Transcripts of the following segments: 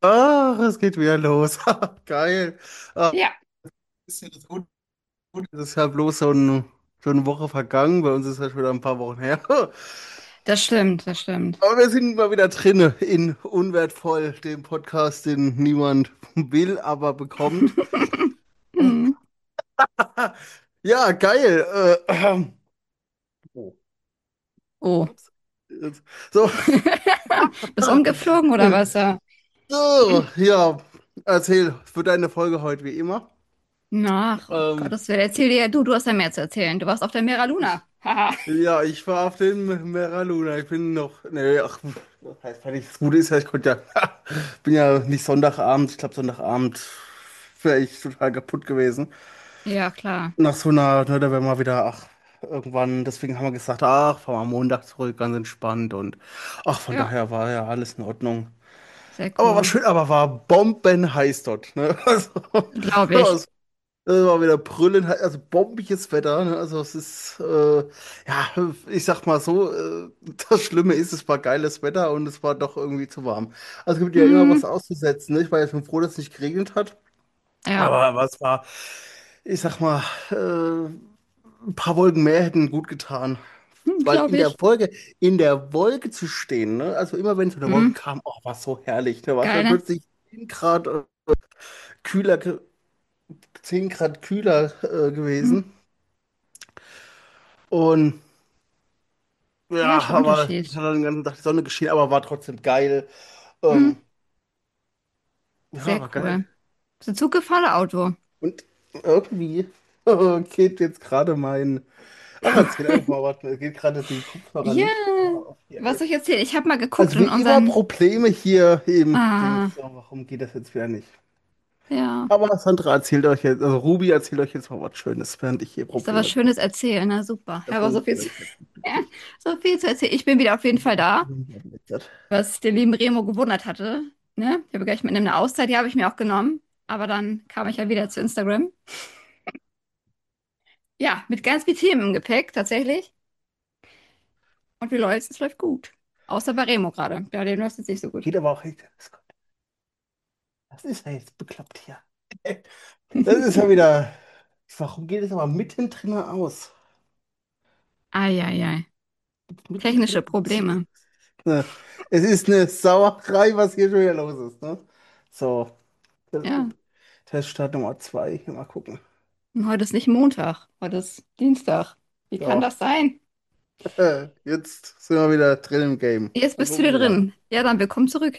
Ach, es geht wieder los. Geil. Ah, Ja, ist ja das gut. Das ist ja bloß so eine Woche vergangen. Bei uns ist das wieder ein paar Wochen her. das stimmt, das stimmt. Aber wir sind mal wieder drinne in Unwertvoll, dem Podcast, den niemand will, aber bekommt. Hm. Ja, geil. Oh, Oh. ups. So, Bist umgeflogen oder was? so, ja, erzähl für deine Folge heute wie immer. Ach, oh Ähm, Gottes Willen, erzähl dir, du hast ja mehr zu erzählen. Du warst auf der Mera Luna. Haha. Ja, ich war auf den Mera Luna. Ich bin noch. Nee, ach, das heißt, weil ich das Gute ist ja, ich konnte ja. Bin ja nicht Sonntagabend. Ich glaube, Sonntagabend wäre ich total kaputt gewesen. Ja, klar. Nach so einer, ne, da wären wir wieder, ach, irgendwann. Deswegen haben wir gesagt, ach, fahren wir am Montag zurück, ganz entspannt. Und ach, von Ja, daher war ja alles in Ordnung. sehr Aber war cool. schön, aber war bombenheiß dort. Ne? Glaube ich. Also, es war wieder brüllend, also bombiges Wetter. Ne? Also es ist, ja, ich sag mal so, das Schlimme ist, es war geiles Wetter und es war doch irgendwie zu warm. Also es gibt ja immer Hm. was auszusetzen. Ne? Ich war jetzt schon froh, dass es nicht geregnet hat. Ja, Aber es war, ich sag mal, ein paar Wolken mehr hätten gut getan. Weil glaube ich. in der Wolke zu stehen, ne? Also immer wenn so eine Hm. Wolke kam, oh, war so herrlich. Da war es Geil, dann ne? plötzlich 10 Grad kühler, 10 Grad kühler Hm. gewesen. Und Ja, ja, schon aber hat Unterschied. dann den ganzen Tag die Sonne geschienen, aber war trotzdem geil. Hm. Ähm, ja, Sehr war geil. cool. Bist du Zug gefahren oder Auto? Und irgendwie geht jetzt gerade mein. Ach, erzähl einfach mal, was. Geht gerade die Kopfhörer Ja, nicht. Oh, hier. was soll ich erzählen? Ich habe mal geguckt Also wie in immer unseren. Probleme hier im. Ah, So, warum geht das jetzt wieder nicht? ja. Aber Sandra erzählt euch jetzt, also Ruby erzählt euch jetzt mal was Schönes, während ich hier Ich soll was Probleme Schönes erzählen. Na super. Ich das habe auch so viel zu, funktioniert nicht. ja, so viel zu erzählen. Ich bin wieder auf jeden Fall da, was den lieben Remo gewundert hatte. Ne? Ich habe gleich mit eine Auszeit, die habe ich mir auch genommen. Aber dann kam ich ja wieder zu Instagram. Ja, mit ganz viel Themen im Gepäck, tatsächlich. Und wie läuft's? Es läuft gut. Außer bei Remo gerade. Ja, dem läuft es nicht so gut. Geht aber auch echt. Das ist ja jetzt bekloppt hier. Das ist ja wieder. Warum geht es aber mittendrin aus? Eieiei. Technische Mittendrin. Probleme. Ne, es ist eine Sauerei, was hier schon wieder los ist. Ne? So, Ja. Teststart Nummer 2. Hier mal gucken. Und heute ist nicht Montag, heute ist Dienstag. Wie kann So, das sein? jetzt sind wir wieder drin im Game. Jetzt Mal bist du gucken, wieder wie lange. drin. Ja, dann willkommen zurück.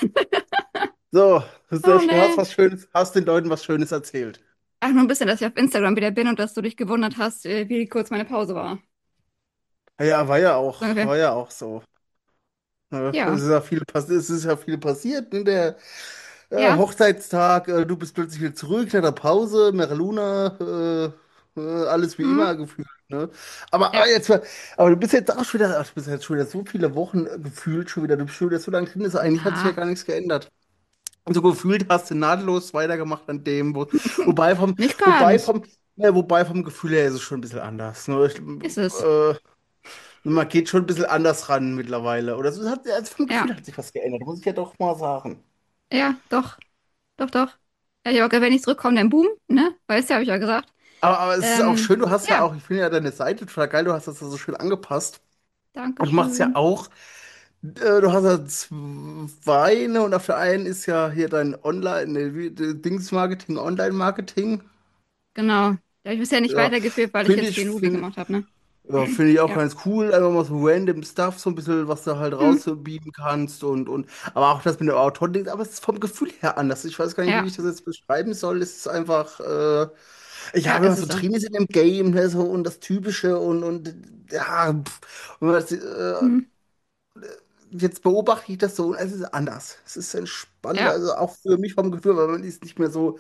So, Oh du hast nee. was Schönes, hast den Leuten was Schönes erzählt. Ach, nur ein bisschen, dass ich auf Instagram wieder bin und dass du dich gewundert hast, wie kurz meine Pause war. Ja, So ungefähr. war ja auch so. Ja, Ja, es ist ja viel passiert. Ne? Der ja. Hochzeitstag, du bist plötzlich wieder zurück nach der Pause, Merluna, alles wie Hm, immer gefühlt. Ne? Aber, ja. aber du bist jetzt auch schon wieder, ach, du bist jetzt schon wieder so viele Wochen gefühlt schon wieder, du bist schon wieder so lange drin, ist eigentlich hat sich ja Ja, gar nichts geändert. Und so gefühlt hast du nahtlos weitergemacht an dem, wobei vom, nicht gar wobei nicht. vom, ja, wobei vom Gefühl her ist es schon ein bisschen anders. Ne? Ist es. Man geht schon ein bisschen anders ran mittlerweile. Oder so hat, also vom Ja, Gefühl hat sich was geändert, muss ich ja doch mal sagen. ja, doch, doch, doch. Ja, ich hab auch gesagt, wenn ich zurückkomme, dann boom, ne? Weißt du, habe ich ja gesagt. Aber es ist auch schön, du hast ja Ja, auch, ich finde ja deine Seite total geil, du hast das ja so schön angepasst. Und du machst ja Dankeschön. auch, du hast ja zwei, ne, und auf der einen ist ja hier dein Online, ne, Dings-Marketing, Online-Marketing. Genau. Da habe ich bisher nicht Ja, weitergeführt, weil ich finde jetzt ich, den Ubi finde gemacht habe, ne? ja, finde ich auch Ja. ganz cool. Einfach mal so random Stuff, so ein bisschen, was du halt Hm. rausbieben kannst aber auch das mit dem Autoren, aber es ist vom Gefühl her anders. Ich weiß gar nicht, wie Ja, ich das jetzt beschreiben soll. Es ist einfach, ja, ja, wenn ist man so es so. drin ist in dem Game, ne, so und das Typische ja, und das, Hm. jetzt beobachte ich das so und es ist anders. Es ist entspannter, Ja. also auch für mich vom Gefühl, weil man ist nicht mehr so.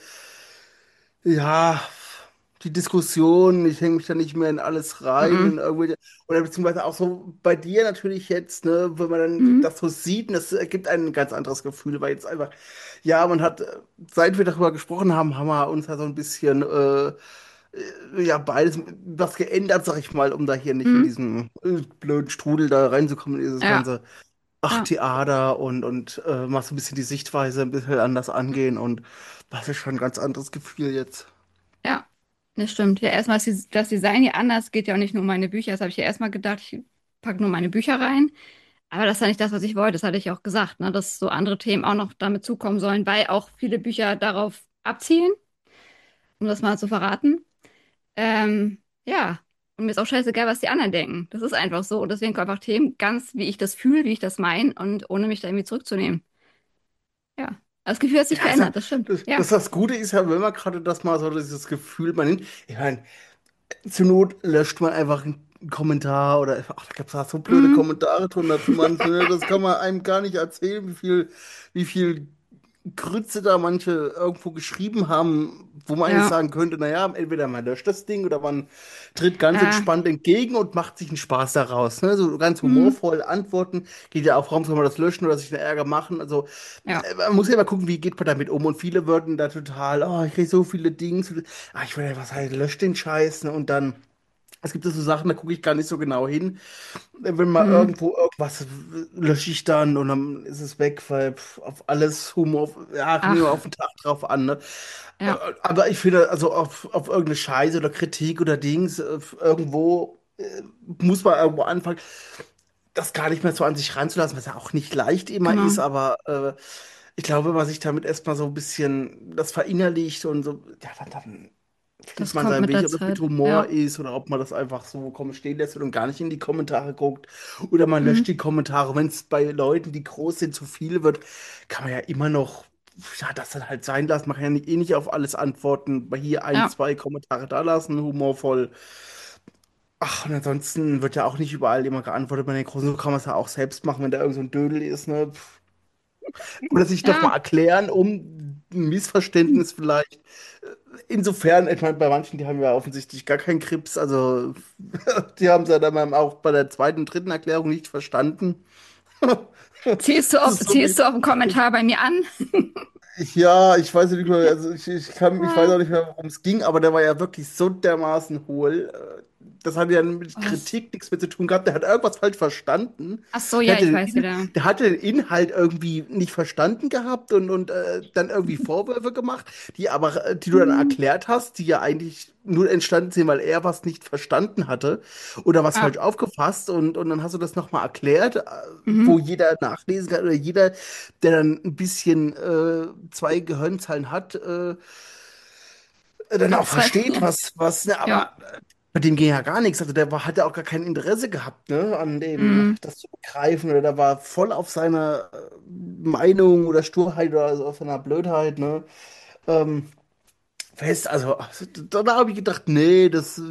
Ja, die Diskussion, ich hänge mich da nicht mehr in alles rein, Mhm. in irgendwelche, oder beziehungsweise auch so bei dir natürlich jetzt, ne, wenn man dann Mhm. das so sieht, und das ergibt ein ganz anderes Gefühl, weil jetzt einfach, ja, man hat, seit wir darüber gesprochen haben, haben wir uns ja so ein bisschen, ja, beides was geändert, sag ich mal, um da hier nicht in Mhm. diesen blöden Strudel da reinzukommen, in dieses Ja. Ganze. ach, Ja, Theater und mal so ein bisschen die Sichtweise ein bisschen anders angehen und das ist schon ein ganz anderes Gefühl jetzt. ja, das stimmt. Ja, erstmal ist das Design hier anders, geht ja auch nicht nur um meine Bücher. Das habe ich ja erstmal gedacht, ich packe nur meine Bücher rein. Aber das ist ja nicht das, was ich wollte. Das hatte ich auch gesagt, ne, dass so andere Themen auch noch damit zukommen sollen, weil auch viele Bücher darauf abzielen, um das mal zu verraten. Ja, und mir ist auch scheißegal, was die anderen denken. Das ist einfach so. Und deswegen kommen einfach Themen ganz, wie ich das fühle, wie ich das meine und ohne mich da irgendwie zurückzunehmen. Ja, das Gefühl hat sich Ja, also, verändert, das stimmt. Ja. das Gute ist ja, wenn man gerade das mal so dieses Gefühl man nimmt, ich meine, zur Not löscht man einfach einen Kommentar oder ach, da gibt es da so blöde Mhm. Kommentare drunter zu manchen, ne? Das kann man einem gar nicht erzählen, wie viel Grütze da manche irgendwo geschrieben haben, wo man eigentlich Ja. sagen könnte, naja, entweder man löscht das Ding oder man tritt ganz Äh, entspannt entgegen und macht sich einen Spaß daraus. Ne? So ganz mhm. humorvoll antworten, geht ja auch, warum soll man das löschen oder sich einen Ärger machen? Also Ja. man muss ja immer gucken, wie geht man damit um. Und viele würden da total, oh, ich kriege so viele Dings. Ich will ja was halt, löscht den Scheiß. Ne? Und dann, es gibt ja so Sachen, da gucke ich gar nicht so genau hin. Wenn mal Mhm. irgendwo irgendwas lösche ich dann und dann ist es weg, weil auf alles Humor, ja, kommt immer auf Ach, den Tag drauf an, ne? ja. Aber ich finde, also auf irgendeine Scheiße oder Kritik oder Dings, irgendwo muss man irgendwo anfangen, das gar nicht mehr so an sich ranzulassen, was ja auch nicht leicht immer ist, Genau. aber ich glaube, wenn man sich damit erstmal so ein bisschen das verinnerlicht und so, ja, dann findet Das man kommt seinen mit Weg, der ob das mit Zeit. Humor Ja. ist oder ob man das einfach so kommen stehen lässt und gar nicht in die Kommentare guckt. Oder man löscht Mhm. die Kommentare. Wenn es bei Leuten, die groß sind, zu viel wird, kann man ja immer noch, ja, das dann halt sein lassen. Man kann ja nicht, eh nicht auf alles antworten. Bei hier ein, Ja. zwei Kommentare da lassen, humorvoll. Ach, und ansonsten wird ja auch nicht überall immer geantwortet. Bei den Großen so kann man es ja auch selbst machen, wenn da irgend so ein Dödel ist, ne? Oder sich doch mal Ja. erklären, um ein Missverständnis vielleicht. Insofern, ich meine, bei manchen, die haben ja offensichtlich gar keinen Krebs, also die haben es ja dann auch bei der zweiten, dritten Erklärung nicht verstanden. Das ist so wie, Zielst du auf einen Kommentar bei mir an? ja, ich weiß nicht mehr, also ich weiß Ja. auch nicht mehr, worum es ging, aber der war ja wirklich so dermaßen hohl. Das hat ja mit Was? Kritik nichts mehr zu tun gehabt. Der hat irgendwas falsch verstanden. Ach so, Der ja, hatte ich weiß wieder. Der hatte den Inhalt irgendwie nicht verstanden gehabt und dann irgendwie Vorwürfe gemacht, die du dann Mhm. erklärt hast, die ja eigentlich nur entstanden sind, weil er was nicht verstanden hatte oder was falsch Ja. aufgefasst und dann hast du das nochmal erklärt, wo Mhm. jeder nachlesen kann oder jeder, der dann ein bisschen zwei Gehirnzellen hat, dann Ja, auch zwei. versteht, ne, Ja. aber bei dem ging ja gar nichts. Also hatte auch gar kein Interesse gehabt, ne, an dem, Mhm. das zu begreifen. Oder der war voll auf seiner Meinung oder Sturheit oder so auf seiner Blödheit, ne, ähm, fest. Also da habe ich gedacht, nee,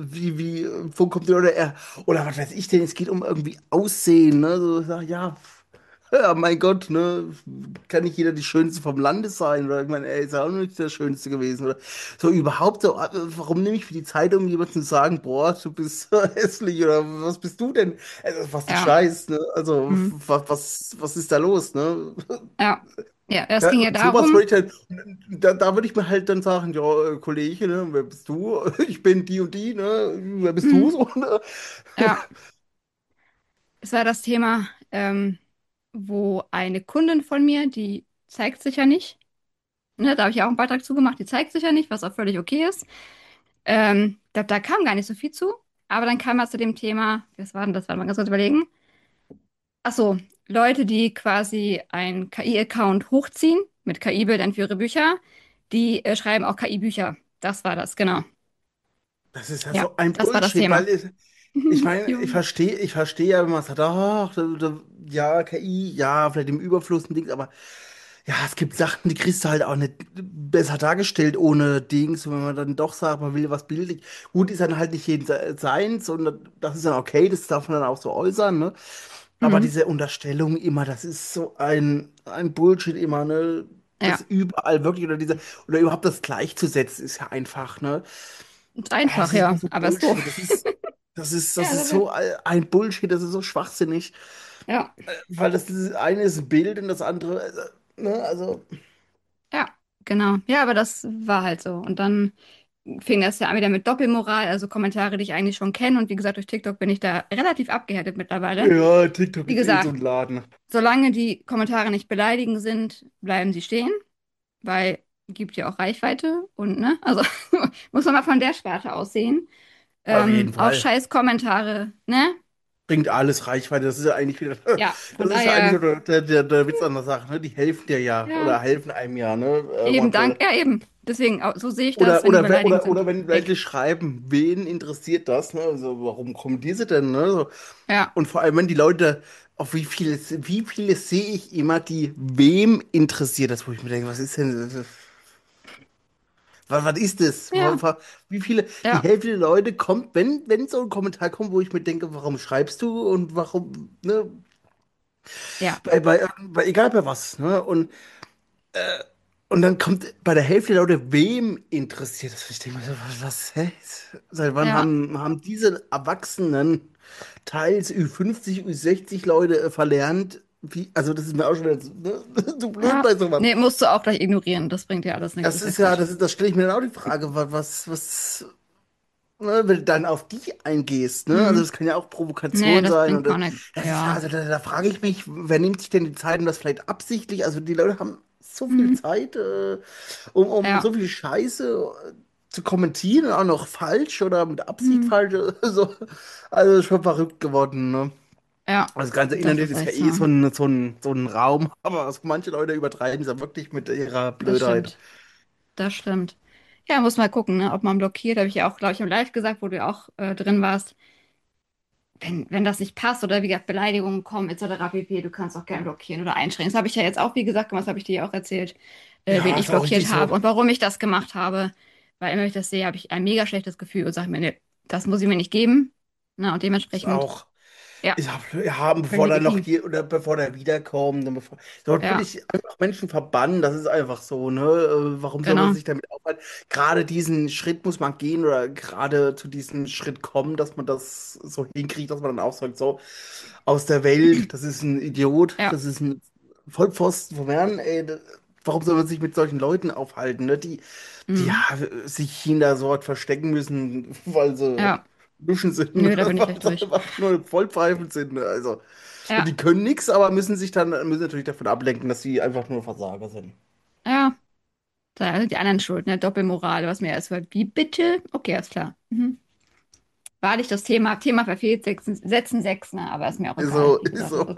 wo kommt der oder er, oder was weiß ich denn, es geht um irgendwie Aussehen, ne, so, ich sag, ja. Ja, mein Gott, ne? Kann nicht jeder die Schönste vom Lande sein? Oder ich meine, er ist ja auch nicht der Schönste gewesen. Oder so überhaupt so, warum nehme ich für die Zeit, um jemandem zu sagen, boah, du bist hässlich oder was bist du denn? Also, was ein Ja. Scheiß, ne? Also, Mhm. was ist da los, ne? Ja. Ja, es Ja, ging ja und sowas darum. würde ich halt, da würde ich mir halt dann sagen, ja, Kollege, ne, wer bist du? Ich bin die und die, ne? Wer bist du Mhm. so, ne? Ja, es war das Thema, wo eine Kundin von mir, die zeigt sich ja nicht. Ne, da habe ich ja auch einen Beitrag zugemacht, die zeigt sich ja nicht, was auch völlig okay ist. Da kam gar nicht so viel zu. Aber dann kam er zu dem Thema, was war denn das? Warte mal ganz kurz überlegen. Ach so, Leute, die quasi einen KI-Account hochziehen mit KI-Bildern für ihre Bücher, die schreiben auch KI-Bücher. Das war das, genau. Das ist ja Ja, so ein das war das Bullshit, Thema. weil ich meine, Jo. ich verstehe ja, wenn man sagt, ach, ja, KI, ja, vielleicht im Überfluss und Dings, aber ja, es gibt Sachen, die kriegst du halt auch nicht besser dargestellt ohne Dings. Und wenn man dann doch sagt, man will was bildlich, gut, ist dann halt nicht jeden seins und das ist dann okay, das darf man dann auch so äußern, ne? Aber Mhm. diese Unterstellung immer, das ist so ein Bullshit immer, ne? Das Ja, überall wirklich oder überhaupt das gleichzusetzen ist ja einfach, ne? ist Es einfach, ist einfach ja, so aber ist doof. Bullshit. Das Ja, ist so ein Bullshit, das ist so schwachsinnig. ja, Weil eine ist ein Bild und das andere, ne, also, ja, genau. Ja, aber das war halt so. Und dann. fing das ja an wieder mit Doppelmoral, also Kommentare, die ich eigentlich schon kenne. Und wie gesagt, durch TikTok bin ich da relativ abgehärtet mittlerweile. Ja, TikTok Wie ist eh so gesagt, ein Laden. solange die Kommentare nicht beleidigend sind, bleiben sie stehen, weil gibt ja auch Reichweite und ne, also muss man mal von der Sparte aussehen. Auf jeden Auch Fall. scheiß Kommentare, ne? Bringt alles Reichweite. Das ist ja eigentlich wieder, Ja, von das ist ja eigentlich so daher der Witz an der Sache, ne? Die helfen dir ja ja, oder helfen einem ja, ne? eben dank, ja eben. Deswegen, so sehe ich das, Oder, wenn die oder, beleidigend sind. oder wenn Weg. welche schreiben, wen interessiert das, ne? Also, warum kommen diese denn, ne? So. Ja, Und vor allem, wenn die Leute, auf wie viele sehe ich immer, die wem interessiert das, wo ich mir denke, was ist denn, was ist das? ja, Wie viele, die ja, Hälfte der Leute kommt, wenn so ein Kommentar kommt, wo ich mir denke, warum schreibst du und warum, ne? ja, Egal bei was, ne? Und dann kommt bei der Hälfte der Leute, wem interessiert das? Ich denke mir so, hä? Seit wann ja, haben diese Erwachsenen, teils Ü50, Ü60 Leute verlernt, wie, also das ist mir auch schon wieder zu blöd ja. bei sowas. Nee, musst du auch gleich ignorieren. Das bringt dir alles nichts, Das ist ja ist ja, Quatsch. das stelle ich mir dann auch die Frage, ne, wenn du dann auf die eingehst, ne? Also Mhm. das kann ja auch Nee, Provokation das sein bringt und gar nichts. das ist ja, Ja. also da frage ich mich, wer nimmt sich denn die Zeit und das vielleicht absichtlich? Also die Leute haben so viel Mhm. Zeit, um Ja. so viel Scheiße zu kommentieren, auch noch falsch oder mit Absicht Mhm. falsch. Also schon verrückt geworden, ne? Ja. Also das ganze Das Internet ist ist ja echt eh so. so ein Raum, aber also manche Leute übertreiben es ja wirklich mit ihrer Das Blödheit. stimmt. Das stimmt. Ja, muss mal gucken, ne, ob man blockiert. Habe ich ja auch, glaube ich, im Live gesagt, wo du ja auch drin warst. Wenn das nicht passt oder wie gesagt Beleidigungen kommen etc. pp., du kannst auch gerne blockieren oder einschränken. Das habe ich ja jetzt auch, wie gesagt, gemacht, das habe ich dir ja auch erzählt, wen Ja, ich ist auch blockiert richtig so. habe und warum ich das gemacht habe. Weil immer, wenn ich das sehe, habe ich ein mega schlechtes Gefühl und sage mir, nee, das muss ich mir nicht geben. Na, und Ist dementsprechend, auch. ja, Ich hab, ja, voll bevor da noch legitim. die, oder bevor der wiederkommt, dort würde Ja, ich einfach Menschen verbannen, das ist einfach so, ne? Warum soll man genau. sich damit aufhalten? Gerade diesen Schritt muss man gehen oder gerade zu diesem Schritt kommen, dass man das so hinkriegt, dass man dann auch sagt, so, aus der Welt, das ist ein Idiot, Ja, das ist ein Vollpfosten vom Herrn, ey, warum soll man sich mit solchen Leuten aufhalten, ne? Die ja, mhm. sich hinter so was verstecken müssen, weil sie Ja, Luschen sind, nö, da bin ich weil echt sie durch. einfach nur Vollpfeifen sind. Ne? Also, Ja, die können nichts, aber müssen natürlich davon ablenken, dass sie einfach nur Versager sind. ja, da sind die anderen schuld, ne? Doppelmoral, was mir erst war. Wie bitte? Okay, alles klar. Mhm. War nicht das Thema verfehlt, setzen sechs, ne? Aber ist mir auch Ist egal. so, Wie ist gesagt, so. also,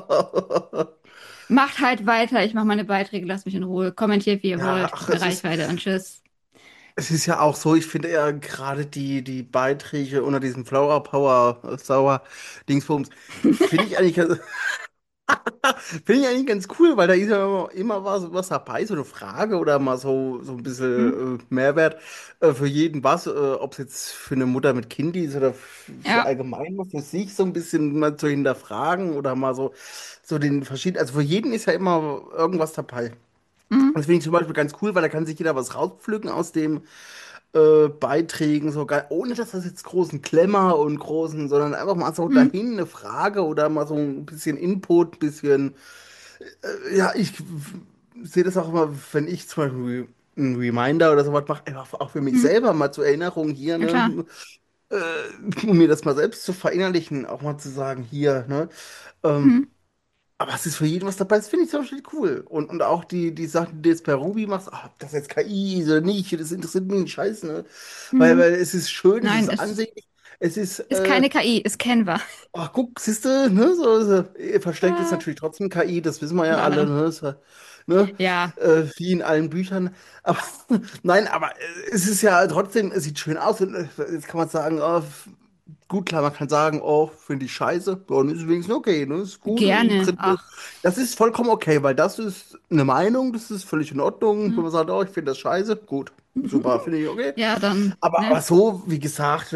macht halt weiter, ich mache meine Beiträge, lasst mich in Ruhe. Kommentiert, wie ihr Ja, wollt, ach, gibt mir Reichweite und tschüss. es ist ja auch so, ich finde ja gerade die Beiträge unter diesem Flower Power Sauer Dingsbums, finde ich eigentlich, finde ich eigentlich ganz cool, weil da ist ja immer was dabei, so eine Frage oder mal so ein Hm? bisschen Mehrwert für jeden was, ob es jetzt für eine Mutter mit Kind ist oder für Ja. allgemein was für sich so ein bisschen mal zu hinterfragen oder mal so den verschiedenen, also für jeden ist ja immer irgendwas dabei. Hm? Und das finde ich zum Beispiel ganz cool, weil da kann sich jeder was rauspflücken aus dem Beiträgen, sogar ohne dass das jetzt großen Klemmer und großen, sondern einfach mal so Hm? dahin eine Frage oder mal so ein bisschen Input, ein bisschen ja, ich sehe das auch immer, wenn ich zum Beispiel einen Reminder oder sowas mache, einfach auch für mich Hm? selber mal zur Erinnerung hier, Ja, klar. ne, um mir das mal selbst zu verinnerlichen, auch mal zu sagen, hier, ne, ähm, Hm? aber es ist für jeden was dabei, das finde ich zum Beispiel cool. Und auch die Sachen, die du jetzt per Ruby machst, ob das jetzt KI ist oder nicht, das interessiert mich einen Scheiß, ne, Hm? weil es ist schön, es Nein, ist es ansehnlich, es ist, ist keine KI, ist Canva. ach, guck, siehste, ne, versteckt ist Ah, natürlich trotzdem KI, das wissen wir ja unter alle, anderem. ne, ne, Ja, wie in allen Büchern. Aber nein, aber es ist ja trotzdem, es sieht schön aus und jetzt kann man sagen, oh, gut, klar, man kann sagen, oh, finde ich scheiße, ja, dann ist es wenigstens okay, ne, ist gut, gerne. Ach. das ist vollkommen okay, weil das ist eine Meinung, das ist völlig in Ordnung, wenn Hm. man sagt, oh, ich finde das scheiße, gut, super, finde ich okay. Ja, dann, Aber ne? so, wie gesagt,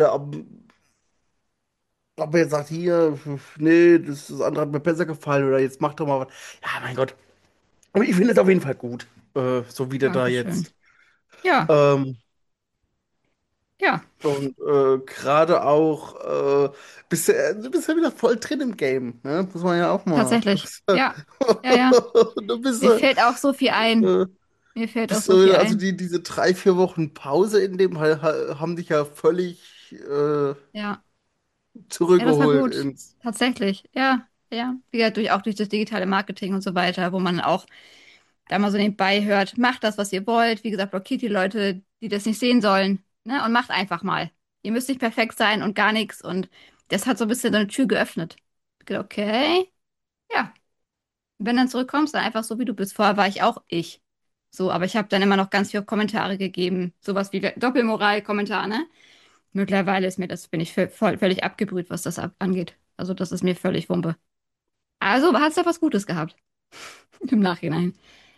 ob er jetzt sagt, hier, nee, das andere hat mir besser gefallen oder jetzt mach doch mal was. Ja, mein Gott. Aber ich finde es auf jeden Fall gut, so wie der da Dankeschön. jetzt. Ja, Ähm, ja, und gerade auch, du bist ja wieder voll drin im Game, ne? Muss man ja auch mal. tatsächlich. Ja, ja, ja. Du bist, Mir fällt auch so viel ein. äh, Mir fällt auch Bist so du, viel also ein. diese 3, 4 Wochen Pause in dem haben dich ja völlig Ja. Ja, das war zurückgeholt gut. ins. Tatsächlich. Ja, ja. Wie gesagt, auch durch das digitale Marketing und so weiter, wo man auch da mal so nebenbei hört, macht das, was ihr wollt. Wie gesagt, blockiert die Leute, die das nicht sehen sollen, ne? Und macht einfach mal. Ihr müsst nicht perfekt sein und gar nichts. Und das hat so ein bisschen so eine Tür geöffnet. Ich gedacht, okay, ja. Wenn dann zurückkommst, dann einfach so, wie du bist. Vorher war ich auch ich. So, aber ich habe dann immer noch ganz viele Kommentare gegeben. Sowas wie Doppelmoral-Kommentar, ne? Mittlerweile ist mir das, bin ich völlig abgebrüht, was das angeht. Also das ist mir völlig Wumpe. Also hast du was Gutes gehabt im Nachhinein.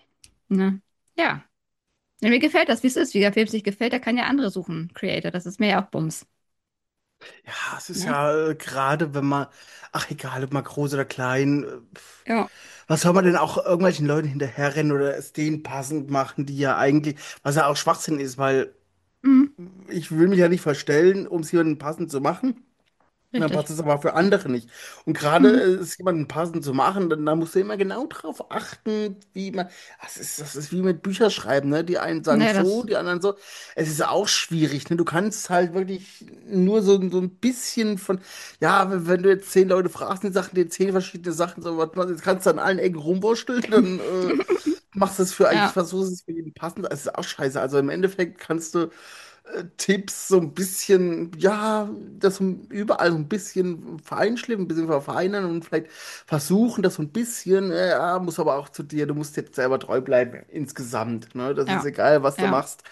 Ne? Ja. Ja, mir gefällt das, wie es ist. Wie der Film sich gefällt, der kann ja andere suchen, Creator. Das ist mir ja auch Bums. Ja, es ist Ne? ja gerade, wenn man, ach egal, ob man groß oder klein, Ja. was soll man denn auch irgendwelchen Leuten hinterherrennen oder es denen passend machen, die ja eigentlich, was ja auch Schwachsinn ist, weil Mhm. ich will mich ja nicht verstellen, um es jemandem passend zu machen. Und dann passt Richtig. es aber für andere nicht. Und gerade Mhm. es jemanden passend zu machen, dann da musst du immer genau drauf achten, wie man. Das ist wie mit Bücherschreiben, ne? Die einen sagen Ne, so, das. die anderen so. Es ist auch schwierig, ne? Du kannst halt wirklich nur so ein bisschen von. Ja, wenn du jetzt 10 Leute fragst, die sagen dir 10 verschiedene Sachen, so was, jetzt kannst du an allen Ecken rumwursteln, dann machst du es für eigentlich, Ja. versuchst es für jeden passend. Es ist auch scheiße. Also im Endeffekt kannst du Tipps so ein bisschen, ja, das so überall so ein bisschen feinschliffen, ein bisschen verfeinern und vielleicht versuchen, das so ein bisschen, ja, muss aber auch zu dir, du musst jetzt selber treu bleiben insgesamt, ne? Das ist Ja. egal, was du Ja. machst,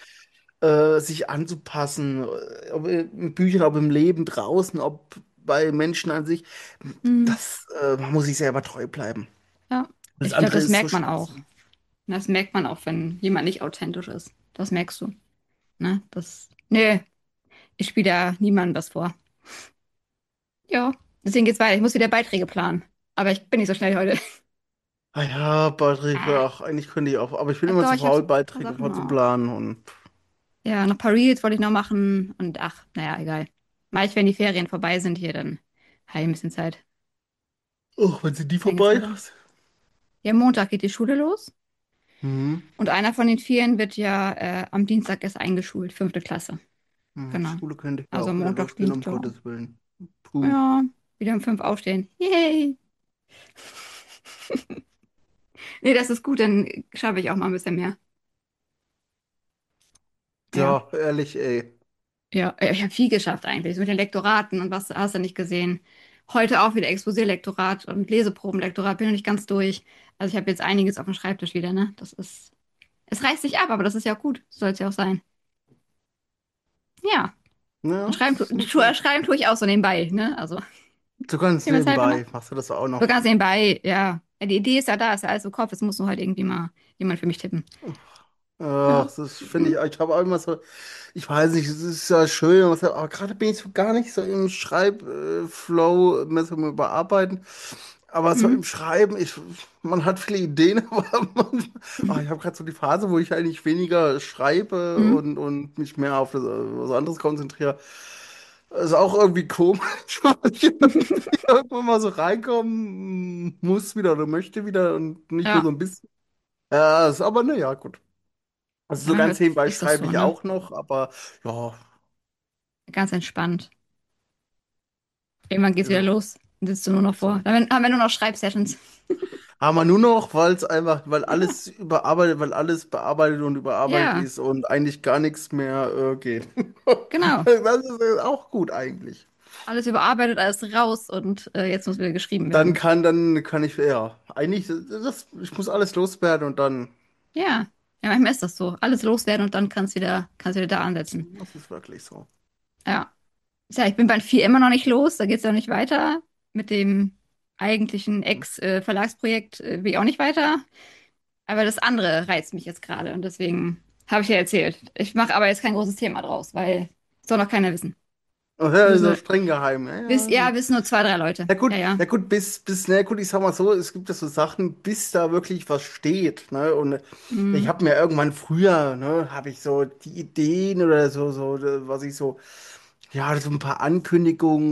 sich anzupassen, ob in Büchern, ob im Leben draußen, ob bei Menschen an sich, Mhm. das, man muss sich selber treu bleiben. Ja. Das Ich glaube, andere das ist so merkt man auch. Schwachsinn. Das merkt man auch, wenn jemand nicht authentisch ist. Das merkst du. Ne? Das. Nee, ich spiele da niemandem was vor. Ja. Deswegen geht's weiter. Ich muss wieder Beiträge planen. Aber ich bin nicht so schnell heute. Ah ja, Beiträge, Ah. ach, eigentlich könnte ich auch, aber ich bin Ja, immer doch, zu ich habe so faul, ein paar Beiträge Sachen noch. vorzuplanen und. Ja, noch ein paar Reels wollte ich noch machen. Und ach, naja, egal. Meist, wenn die Ferien vorbei sind hier, dann habe ich ein bisschen Zeit. Oh, wann sind die Dann geht's vorbei? weiter. Ja, Montag geht die Schule los. Mhm. Und einer von den Vieren wird ja am Dienstag erst eingeschult, 5. Klasse. Genau. Schule könnte ja Also auch wieder Montag, losgehen, um Dienstag. Gottes Willen. Puh. Ja, wieder um 5 aufstehen. Yay! Nee, das ist gut, dann schaffe ich auch mal ein bisschen mehr. Ja, Ja, ehrlich, ey. ja, ich habe viel geschafft eigentlich, so mit den Lektoraten und was hast du nicht gesehen. Heute auch wieder Exposé-Lektorat und Leseprobenlektorat, bin noch nicht ganz durch. Also ich habe jetzt einiges auf dem Schreibtisch wieder, ne? Das ist, es reißt sich ab, aber das ist ja auch gut, soll es ja auch sein. Ja, und Ja, das ist nicht schlecht. schreiben tue ich auch so nebenbei, ne? Also, So ganz viel mehr Zeit noch. nebenbei machst du das auch So noch. ganz nebenbei, ja. Ja, die Idee ist ja da, ist ja alles im Kopf, es muss nur halt irgendwie mal jemand für mich tippen. Ja. Ach, das finde ich habe auch immer so, ich weiß nicht, es ist ja schön, aber gerade bin ich so gar nicht so im Schreibflow, mehr so im Überarbeiten. Aber so im Mhm. Schreiben, man hat viele Ideen, aber ich habe gerade so die Phase, wo ich eigentlich weniger schreibe Mhm. und mich mehr auf was anderes konzentriere. Das ist auch irgendwie komisch, weil ich irgendwann mal so reinkommen muss wieder oder möchte wieder und nicht nur so Ja. ein bisschen. Ja, ist aber naja, gut. Also Ja, so manchmal ganz nebenbei ist das schreibe so, ich ne? auch noch, aber ja, Ganz entspannt. Irgendwann geht's wieder ja, los. Dann sitzt du nur noch vor. so. Dann haben wir nur noch Schreibsessions. Haben wir nur noch, weil es einfach, Ja. weil alles bearbeitet und überarbeitet Ja, ist und eigentlich gar nichts mehr geht. genau. Das ist auch gut eigentlich. Alles überarbeitet, alles raus und jetzt muss wieder geschrieben werden. Dann kann ich, ja, eigentlich, ich muss alles loswerden und dann, Ja. Ja, manchmal ist das so. Alles loswerden und dann kannst wieder da ansetzen. das ist wirklich so. Ja. Tja, ich bin Band 4 immer noch nicht los. Da geht's ja nicht weiter. Mit dem eigentlichen Ex-Verlagsprojekt bin ich auch nicht weiter. Aber das andere reizt mich jetzt gerade und deswegen habe ich ja erzählt. Ich mache aber jetzt kein großes Thema draus, weil soll noch keiner wissen. Ach ja, ist Wissen ja nur, streng geheim. Ja, ja. wissen nur zwei, drei Leute. Ja, ja. Ja gut, na gut, ich sag mal so, es gibt ja so Sachen, bis da wirklich was steht, ne? Und ich Mhm. habe mir irgendwann früher, ne, habe ich so die Ideen oder was ich so, ja, so ein paar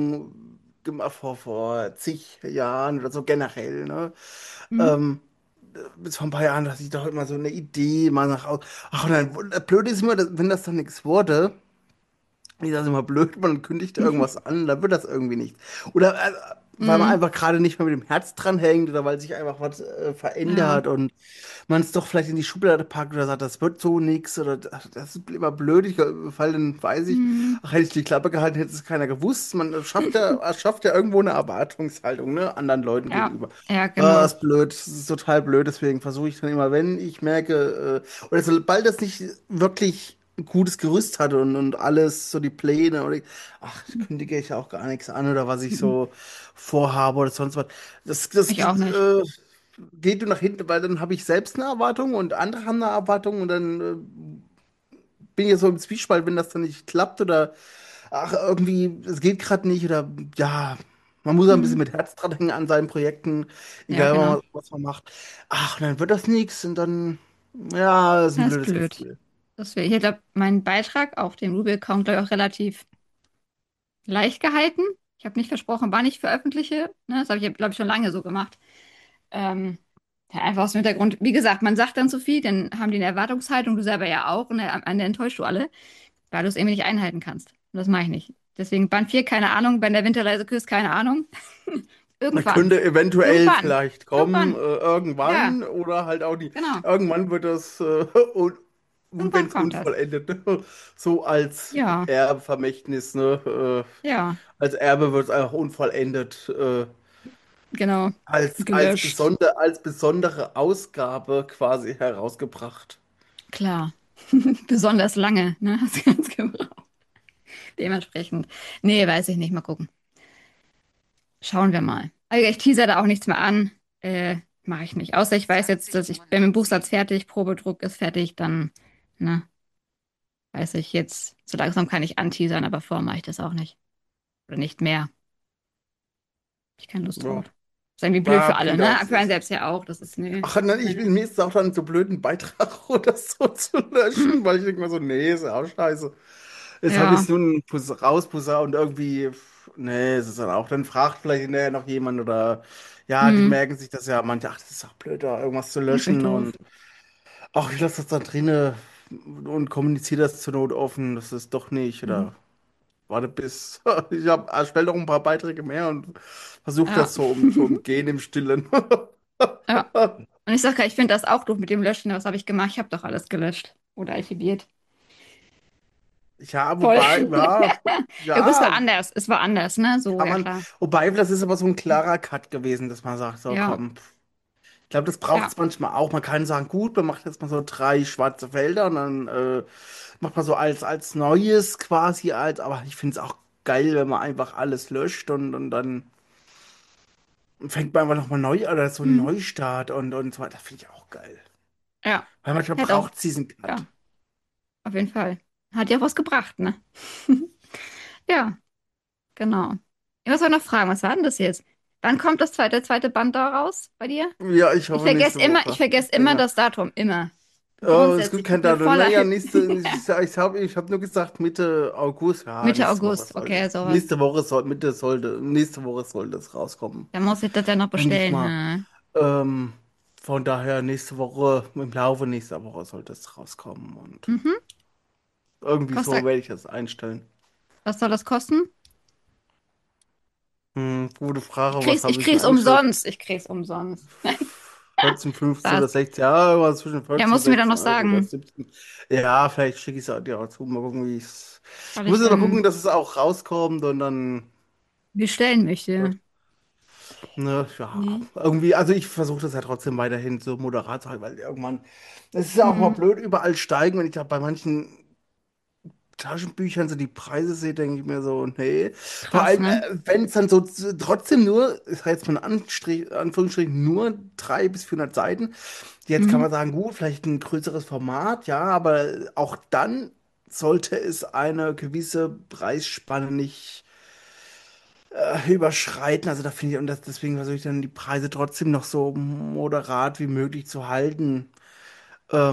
Ankündigungen gemacht vor zig Jahren oder so generell, ne? Mhm. Ähm, bis vor ein paar Jahren hatte ich doch immer so eine Idee, mal nach Ach, und dann, das Blöde ist immer, wenn das dann nichts wurde, ich sage immer blöd, man kündigt irgendwas an, dann wird das irgendwie nichts. Oder weil man Mhm. einfach gerade nicht mehr mit dem Herz dran hängt oder weil sich einfach was Ja. verändert und man es doch vielleicht in die Schublade packt oder sagt, das wird so nichts oder ach, das ist immer blöd. Weil dann weiß ich, Mhm. ach, hätte ich die Klappe gehalten, hätte es keiner gewusst. Man schafft ja irgendwo eine Erwartungshaltung, ne, anderen Leuten Ja, gegenüber. ja, Ah, genau. das ist blöd, das ist total blöd, deswegen versuche ich dann immer, wenn ich merke, oder sobald das nicht wirklich ein gutes Gerüst hat und alles, so die Pläne, oder ach, kündige ich auch gar nichts an oder was ich Mhm. so vorhabe oder sonst was. Das Ich auch geht, nicht. geht nur nach hinten, weil dann habe ich selbst eine Erwartung und andere haben eine Erwartung und dann bin ich so im Zwiespalt, wenn das dann nicht klappt oder ach, irgendwie, es geht gerade nicht oder ja, man muss ja ein bisschen Mhm. mit Herz dran hängen an seinen Projekten, Ja, egal genau. was man macht. Ach, und dann wird das nichts und dann, ja, das ist ein Das ist blödes blöd. Gefühl. Deswegen, ich glaube, meinen Beitrag auf dem Ruby-Account, glaube ich, auch relativ leicht gehalten. Ich habe nicht versprochen, wann ich veröffentliche. Ne? Das habe ich, glaube ich, schon lange so gemacht. Ähm, ja, einfach aus dem Hintergrund, wie gesagt, man sagt dann zu viel, dann haben die eine Erwartungshaltung, du selber ja auch, und am Ende enttäuschst du alle, weil du es irgendwie nicht einhalten kannst. Und das mache ich nicht. Deswegen Band 4, keine Ahnung, wenn der Winter leise küsst, keine Ahnung. Man Irgendwann. könnte eventuell Irgendwann. vielleicht kommen, Irgendwann. Ja, irgendwann oder halt auch nicht. genau. Irgendwann wird das, wenn Irgendwann es kommt das. unvollendet, ne? So als Ja, Erbvermächtnis, ne? ja, Als Erbe wird es einfach unvollendet, genau. Gelöscht. als besondere Ausgabe quasi herausgebracht. Klar. Besonders lange, ne? Hast du ganz gebraucht. Dementsprechend. Nee, weiß ich nicht. Mal gucken. Schauen wir mal. Also ich teaser da auch nichts mehr an. Mache ich nicht. Außer ich weiß jetzt, dass ich bin mit dem Buchsatz fertig, Probedruck ist fertig, dann, ne, weiß ich jetzt, so langsam kann ich anteasern, aber vorher mache ich das auch nicht. Oder nicht mehr. Hab ich keine Lust Ja, drauf. Ist irgendwie blöd ja, für alle, bringt ne? auch Für einen nichts. selbst ja auch. Das ist, nee. Ach, nein, mir ist es auch dann so blöd, einen Beitrag oder so zu löschen, weil ich denke mir so, nee, ist ja auch scheiße. Jetzt habe ich Ja. es nun rausposaunt und irgendwie, nee, es ist dann auch, dann fragt vielleicht hinterher noch jemand oder ja, die Hm. merken sich das ja, manche, ach, das ist auch blöd, da irgendwas zu Das finde ich löschen doof. und ach, ich lasse das da drinne und kommuniziere das zur Not offen, das ist doch nicht Mhm. oder warte bis, ich habe, erstelle doch ein paar Beiträge mehr und versuche Ja. das so zu umgehen im Stillen. Ja. Und ich sage, ich finde das auch doof mit dem Löschen. Was habe ich gemacht? Ich habe doch alles gelöscht oder archiviert. Ja, Voll. wobei, ja, Ja, gut, es war ja, anders. Es war anders, ne? So, kann ja man, klar. wobei, das ist aber so ein klarer Cut gewesen, dass man sagt, so Ja, komm. Ich glaube, das braucht ja. es manchmal auch. Man kann sagen, gut, man macht jetzt mal so drei schwarze Felder und dann macht man so als Neues quasi als, aber ich finde es auch geil, wenn man einfach alles löscht und dann fängt man einfach nochmal neu oder so einen Hm. Neustart und so weiter. Das finde ich auch geil. Ja. Weil manchmal Hat auch, braucht es diesen ja, Cut. auf jeden Fall. Hat ja auch was gebracht, ne? Ja, genau. Ich muss auch noch fragen, was war denn das jetzt? Wann kommt der zweite Band da raus bei dir? Ja, ich hoffe nächste Ich Woche. vergesse immer Ja. das Datum, immer. Es Grundsätzlich, gibt ich bin kein komplett Datum. voller Naja, Hip. ich hab nur gesagt Mitte August. Ja, Mitte nächste Woche August, soll, okay, sowas. nächste Woche soll das rauskommen. Dann muss ich das ja noch Denke ich bestellen, mal. hm. Ähm, von daher nächste Woche, im Laufe nächster Woche sollte es rauskommen und Mhm. irgendwie so Kostet, werde ich das einstellen. was soll das kosten? Gute Frage, was Ich habe ich denn krieg's eingestellt? umsonst. Ich krieg's umsonst. 14, 15 oder Das. 16, ja, irgendwas zwischen Ja, 14, musst du mir dann 16 noch Euro oder sagen, 17. Ja, vielleicht schicke ich es dir auch zu. Mal gucken, wie es. weil Ich muss ich jetzt mal gucken, dann dass es auch rauskommt und dann. bestellen möchte. Ne, ja, Nee. irgendwie, also ich versuche das ja trotzdem weiterhin so moderat zu halten, weil irgendwann, es ist ja auch mal Mhm. blöd, überall steigen, wenn ich da bei manchen Taschenbüchern so die Preise sehe, denke ich mir so, nee. Vor Krass, allem, ne? wenn es dann so trotzdem nur, ich sage jetzt mal in Anführungsstrichen, nur 300 bis 400 Seiten. Jetzt kann Mhm. man sagen, gut, vielleicht ein größeres Format, ja, aber auch dann sollte es eine gewisse Preisspanne nicht überschreiten. Also da finde ich, und deswegen versuche ich dann die Preise trotzdem noch so moderat wie möglich zu halten.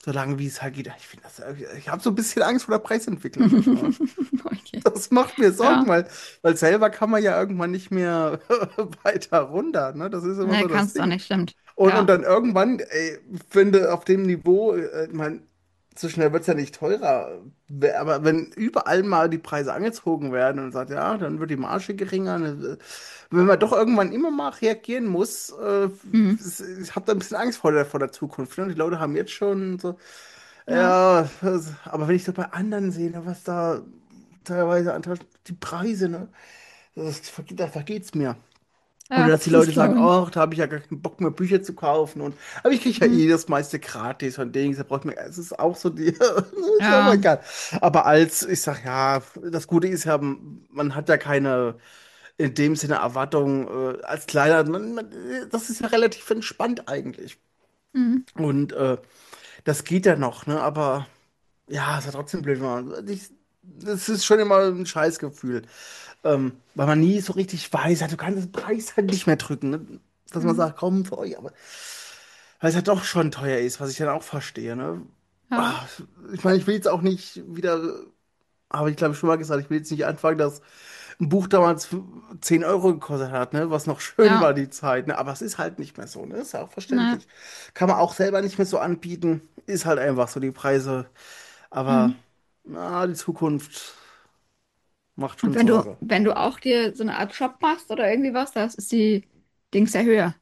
solange wie es halt geht. Ich habe so ein bisschen Angst vor der Preisentwicklung manchmal. Okay. Das macht mir Sorgen, Ja, weil selber kann man ja irgendwann nicht mehr weiter runter, ne? Das ist immer ne, so das kannst du auch Ding. nicht, stimmt. Und Ja. dann irgendwann, ey, finde auf dem Niveau, ich meine, so schnell wird es ja nicht teurer. Aber wenn überall mal die Preise angezogen werden und sagt, ja, dann wird die Marge geringer. Ne, wenn man doch irgendwann immer mal reagieren muss, Mhm. ich habe da ein bisschen Angst vor der Zukunft. Ne? Die Leute haben jetzt schon so, Ja. ja, aber wenn ich so bei anderen sehe, ne, was da teilweise die Preise, ne, da vergeht's mir. Oder Ja, dass die das Leute sagen, glaube ich. oh, da habe ich ja gar keinen Bock mehr Bücher zu kaufen. Aber ich kriege ja Mhm. eh das meiste gratis und Dings. Da braucht mir, es ist auch so die, ist aber Ja. egal. Aber ich sag ja, das Gute ist ja, man hat ja keine in dem Sinne Erwartung als Kleiner. Das ist ja relativ entspannt eigentlich. Mhm. Und das geht ja noch, ne? Aber ja, es ist ja trotzdem blöd. Das ist schon immer ein Scheißgefühl. Weil man nie so richtig weiß, ja, du kannst den Preis halt nicht mehr drücken. Ne? Dass man Mhm. sagt, komm, für euch, aber weil es ja doch schon teuer ist, was ich dann auch verstehe. Ne? Ja. Ah, ich meine, ich will jetzt auch nicht wieder, habe ich glaube ich schon mal gesagt, ich will jetzt nicht anfangen, dass ein Buch damals 10 Euro gekostet hat, ne? Was noch schön Ja. war, die Zeit. Ne? Aber es ist halt nicht mehr so, ne? Ist ja auch Ne. verständlich. Kann man auch selber nicht mehr so anbieten. Ist halt einfach so die Preise. Aber Mhm. na, die Zukunft macht Und schon Sorge. wenn du auch dir so eine Art Shop machst oder irgendwie was, das ist die Dings ja höher.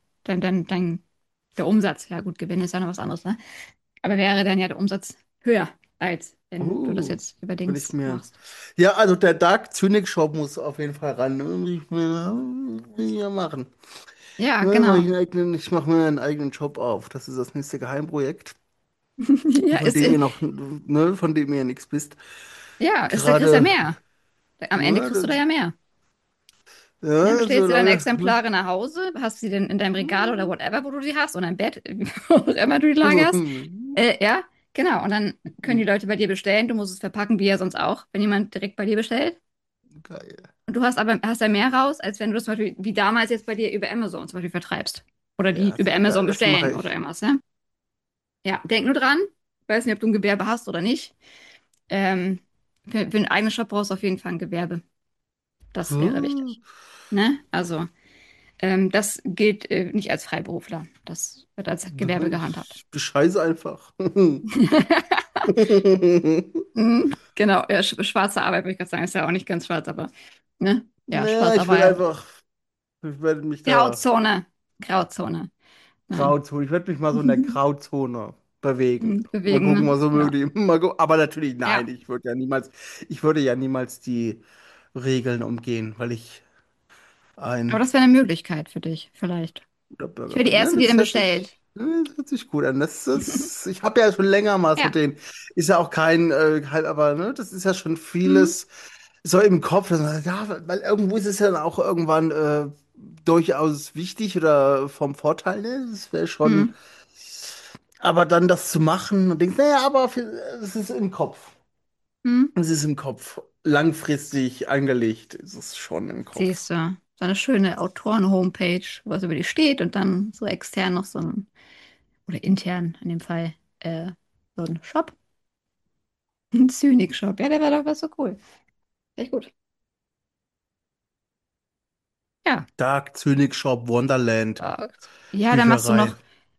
Der Umsatz, ja gut, Gewinn ist ja noch was anderes, ne? Aber wäre dann ja der Umsatz höher, als wenn du das Oh, jetzt über wenn ich Dings mir. machst. Ja, also der Dark Zynic Shop muss auf jeden Fall ran. Ne? Will ich ja machen. Ja, Ja, genau. ich mache mir einen eigenen Shop auf. Das ist das nächste Geheimprojekt, Ja, von dem ihr noch, ne, von dem ihr ja nichts wisst. da kriegst du ja Gerade, mehr. Am Ende ja, kriegst du da ja mehr. Ne? ja, Bestellst du deine solange, ne? Exemplare nach Hause, hast sie denn in deinem Regal oder whatever, wo du die hast, oder im Bett, wo auch immer du die lagerst. Ja, genau. Und dann können die Leute bei dir bestellen. Du musst es verpacken, wie ja sonst auch, wenn jemand direkt bei dir bestellt. Geil. Und du hast ja mehr raus, als wenn du das zum Beispiel, wie damals jetzt bei dir über Amazon zum Beispiel vertreibst. Oder die Ja, über sehr geil, Amazon das mache bestellen oder ich. irgendwas, ne? Ja, denk nur dran. Ich weiß nicht, ob du ein Gewerbe hast oder nicht. Ähm, für einen eigenen Shop brauchst du auf jeden Fall ein Gewerbe. Das wäre Puh. wichtig. Ne? Also, das gilt nicht als Freiberufler. Das wird als Gewerbe gehandhabt. Ich bescheiße einfach. Mhm, genau, ja, schwarze Arbeit, würde ich gerade sagen, ist ja auch nicht ganz schwarz, aber ne? Ja, Naja, Schwarzarbeit. ich werde mich da Grauzone. Grauzone. Nein. Grauzone, ich werde mich mal so in der Grauzone bewegen. Mal Bewegen, gucken, ne? was so Ja. möglich ist. Aber natürlich, nein, Ja. ich würde ja niemals die Regeln umgehen, weil ich Aber ein das wäre eine Möglichkeit für dich, vielleicht. guter Ich Bürger wäre die bin. Erste, die dann bestellt. Das hört sich gut an. Ich habe ja schon länger mal so Ja. ist ja auch aber ne, das ist ja schon Mhm. vieles so im Kopf. Dass man sagt, ja, weil irgendwo ist es ja dann auch irgendwann durchaus wichtig oder vom Vorteil, ne? Das wäre schon, Mhm. aber dann das zu machen und denkst, naja, es ist im Kopf. Mhm. Es ist im Kopf. Langfristig angelegt ist es schon im Kopf. Siehst du, so eine schöne Autoren-Homepage, was über die steht und dann so extern noch so ein, oder intern in dem Fall, so ein Shop. Ein Zynik-Shop. Ja, der wäre doch was so cool. Echt gut. Ja. Dark Zynic Shop Wonderland Äh, Ja, dann machst du Bücherei. noch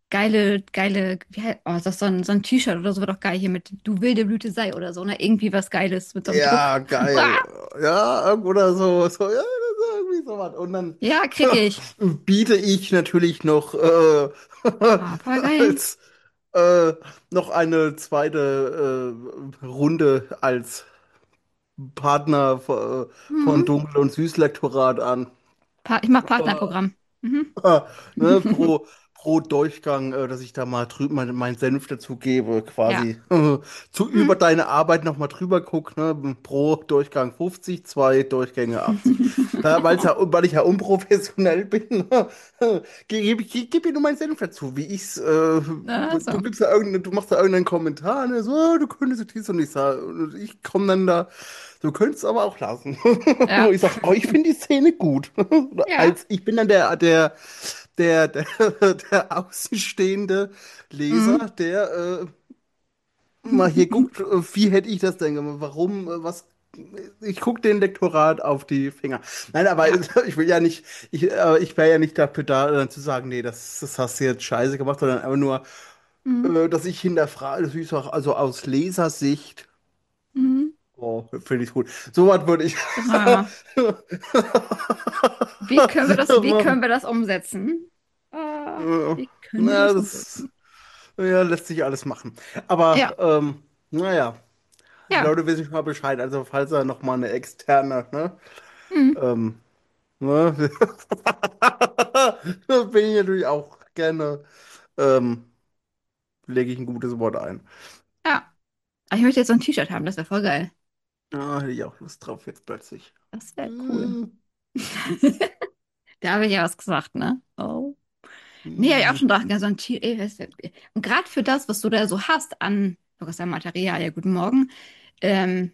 oh, ist das so ein T-Shirt oder so wird doch geil hier mit Du wilde Blüte sei oder so, ne? Irgendwie was Geiles mit so einem Druck. Ja, geil. Ja, oder so, ja, irgendwie sowas. Und dann Ja, krieg ich. biete ich natürlich noch Papagei. als noch eine zweite Runde als Partner von Mhm. Dunkel- und Süßlektorat an. Ich mach Partnerprogramm. Mhm. Ne, pro Durchgang, dass ich da mal drüber mein Senf dazu gebe, Ja. quasi. Über Mhm. deine Arbeit nochmal drüber guck, ne? Pro Durchgang 50, zwei Durchgänge 80. Weil ich ja unprofessionell bin, gebe ich nur meinen Senf dazu, Also, du machst da irgendeinen Kommentar, ne? So, du könntest dies und ich sage, und ich komme dann da, du könntest es aber auch lassen. ja. Ich sag, oh, ich finde die Szene gut. Ja. Ich bin dann der außenstehende Leser, Mhm. mal hier guckt, wie hätte ich das denn gemacht? Warum, ich gucke den Lektorat auf die Finger. Nein, aber Ja. ich will ja nicht, ich wäre ja nicht dafür da, zu sagen, nee, das hast du jetzt scheiße gemacht, sondern einfach nur, Mhm. dass ich hinterfrage, das ist auch, also aus Lesersicht, Mhm. oh, finde ich gut. So was würde ich Genau. Wie machen. können wir das umsetzen? Wie können wir Na, das das umsetzen? ja, lässt sich alles machen. Aber, Ja, naja, die ja. Leute wissen schon mal Bescheid. Also, falls er noch mal eine externe, ne? Mhm. Ähm, ne? Das bin ich natürlich auch gerne, ähm, lege ich ein gutes Wort ein. Ja. Aber ich möchte jetzt so ein T-Shirt haben, das wäre voll geil. Ah, hätte ich auch Lust drauf jetzt plötzlich. Das wäre cool. Hm, Da habe ich ja was gesagt, ne? Oh. Nee, hab ich auch hm. schon gedacht, ja, so ein T-Shirt. Und gerade für das, was du da so hast an, was ist dein Material? Ja, guten Morgen. Ähm,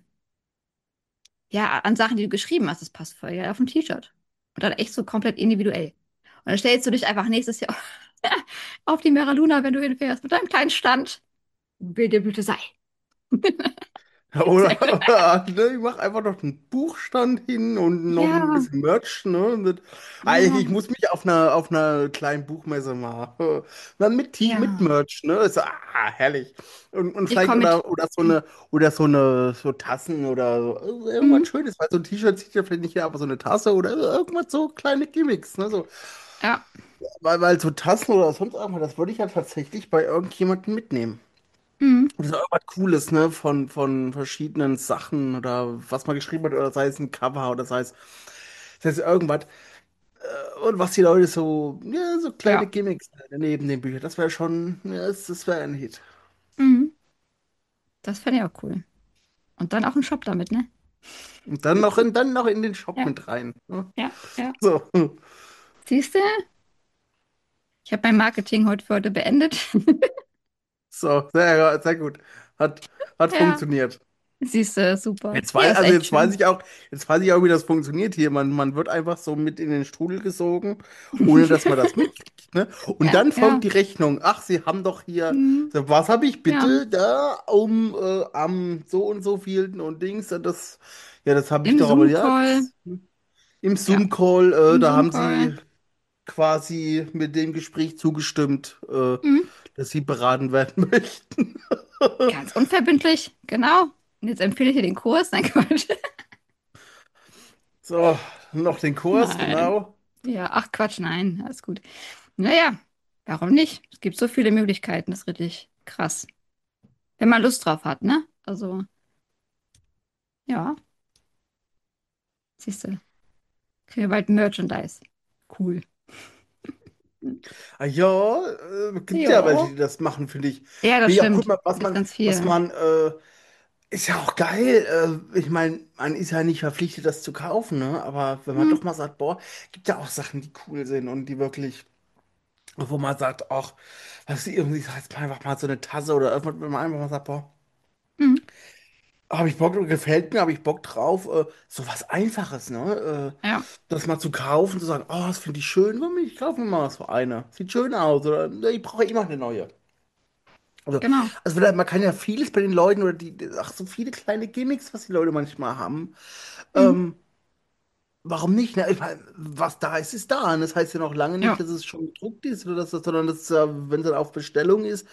ja, an Sachen, die du geschrieben hast, das passt voll ja auf ein T-Shirt. Und dann echt so komplett individuell. Und dann stellst du dich einfach nächstes Jahr auf die Mera Luna, wenn du hinfährst, mit deinem kleinen Stand. Will dir Blüte sei. Ja, Sehr gut. oder ne, ich mache einfach noch einen Buchstand hin und noch ein Ja, bisschen Merch, ne? ja, Ich muss mich auf einer kleinen Buchmesse mal, dann mit ja. Merch, ne? Ist, herrlich. Und Ich vielleicht komme mit. so Tassen oder so, irgendwas Mhm. Schönes, weil so ein T-Shirt sieht ja vielleicht nicht her, aber so eine Tasse oder irgendwas so kleine Gimmicks, ne? So, Ja. weil so Tassen oder sonst irgendwas, das würde ich ja tatsächlich bei irgendjemandem mitnehmen. Mhm. Das ist irgendwas Cooles, ne? Von verschiedenen Sachen oder was man geschrieben hat, oder sei es ein Cover oder sei es irgendwas. Und was die Leute so, ja, so kleine Ja. Gimmicks neben den Büchern, das wäre schon, ja, das wäre ein Hit. Mhm. Das fände ich auch cool. Und dann auch ein Shop damit, ne? Und dann noch in den Shop Ja, mit rein. Ne? ja, ja. So, Siehst du? Ich habe mein Marketing heute für heute beendet. so, sehr gut. Hat, hat Ja. funktioniert. Siehst du, super. Ja, ist echt schön. Jetzt weiß ich auch, wie das funktioniert hier. Man wird einfach so mit in den Strudel gesogen, ohne dass man das mitkriegt, ne? Und Ja, dann ja. folgt die Rechnung. Ach, Sie haben doch hier, Mhm. so, was habe ich Ja. bitte da am so und so vielten und Dings? Ja, das habe ich Im doch, aber ja, Zoom-Call. im Ja, Zoom-Call, im da haben Zoom-Call. Sie quasi mit dem Gespräch zugestimmt, Mhm. dass Sie beraten werden möchten. Ganz unverbindlich, genau. Und jetzt empfehle ich dir den Kurs. Nein, Quatsch. So, noch den Kurs, Nein. genau. Ja, ach Quatsch, nein. Alles gut. Naja, warum nicht? Es gibt so viele Möglichkeiten. Das ist richtig krass. Wenn man Lust drauf hat, ne? Also, ja, siehst du. Kriegen wir bald Merchandise. Cool. Ah, ja, gibt ja welche, Ja. die das machen, finde ich. Ja, das Finde ich auch cool, stimmt. Gibt ganz viel. ist ja auch geil. Ich meine, man ist ja nicht verpflichtet, das zu kaufen, ne? Aber wenn man Hm, doch mal sagt, boah, gibt ja auch Sachen, die cool sind und die wirklich, wo man sagt, ach, was irgendwie, sag jetzt mal einfach mal so eine Tasse oder irgendwas, wenn man einfach mal sagt, boah, hm, habe ich Bock, gefällt mir, habe ich Bock drauf, so was Einfaches, ne? ja, Das mal zu kaufen, zu sagen, oh, das finde ich schön, warum nicht? Ich kaufe mir mal so eine. Sieht schön aus, oder ne, ich brauche immer eine neue. Also, genau. man kann ja vieles bei den Leuten oder ach, so viele kleine Gimmicks, was die Leute manchmal haben. Hm, Ähm, warum nicht? Ne? Ich mein, was da ist, ist da. Und das heißt ja noch lange nicht, ja. dass es schon gedruckt ist oder sondern dass, wenn es dann auf Bestellung ist.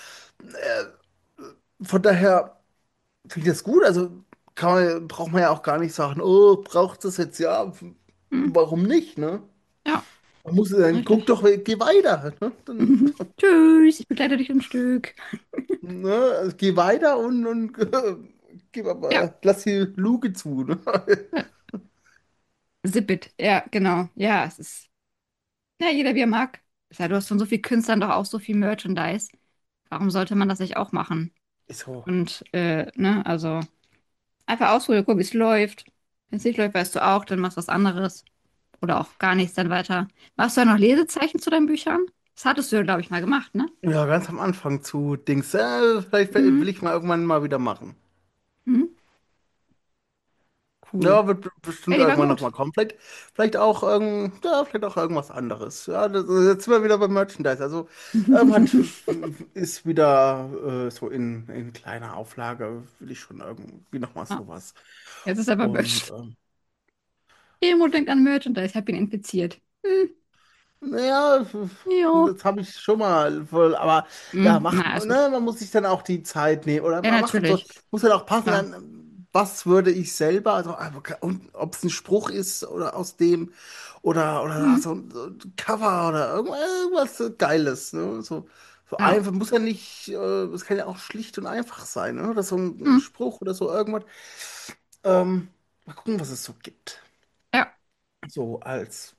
Von daher finde ich das gut. Also braucht man ja auch gar nicht sagen, oh, braucht das jetzt? Ja, Hm, warum nicht, ne? ja, Man muss dann, guck richtig. doch, geh weiter. Ne? Dann, Tschüss, ich begleite dich ein Stück. ne? Also, geh weiter und gib Ja, aber, lass die Luke zu. Ne? Zip it. Ja, genau. Ja, es ist, ja, jeder wie er mag. Ja, du hast von so vielen Künstlern doch auch so viel Merchandise. Warum sollte man das nicht auch machen? Ist so. Und, ne, also einfach ausprobieren, gucken, wie es läuft. Wenn es nicht läuft, weißt du auch, dann machst du was anderes. Oder auch gar nichts dann weiter. Machst du ja noch Lesezeichen zu deinen Büchern? Das hattest du ja, glaube ich, mal gemacht, ne? Ja, ganz am Anfang zu Dings. Vielleicht will Mhm. ich mal irgendwann mal wieder machen. Mhm. Cool. Ja, wird Ja, bestimmt die war irgendwann nochmal gut. kommen. Vielleicht auch, ja, vielleicht auch irgendwas anderes. Ja, jetzt sind wir wieder beim Merchandise. Also, ist wieder so in kleiner Auflage, will ich schon irgendwie nochmal Ah, sowas. jetzt ist aber Und Merch. Emo denkt an Merchandise, ich habe ihn infiziert. naja, Jo. das habe ich schon mal voll, aber ja, Na, alles gut. ne, man muss sich dann auch die Zeit nehmen oder Ja, man macht so, natürlich. muss dann auch passen, Klar. dann, was würde ich selber, also und ob es ein Spruch ist oder aus dem oder Hm. so ein Cover oder irgendwas Geiles, ne? So Ja. einfach, muss ja nicht, es kann ja auch schlicht und einfach sein, ne? Oder so ein Hm. Spruch oder so irgendwas. Ähm, Mal gucken, was es so gibt. Ja. So als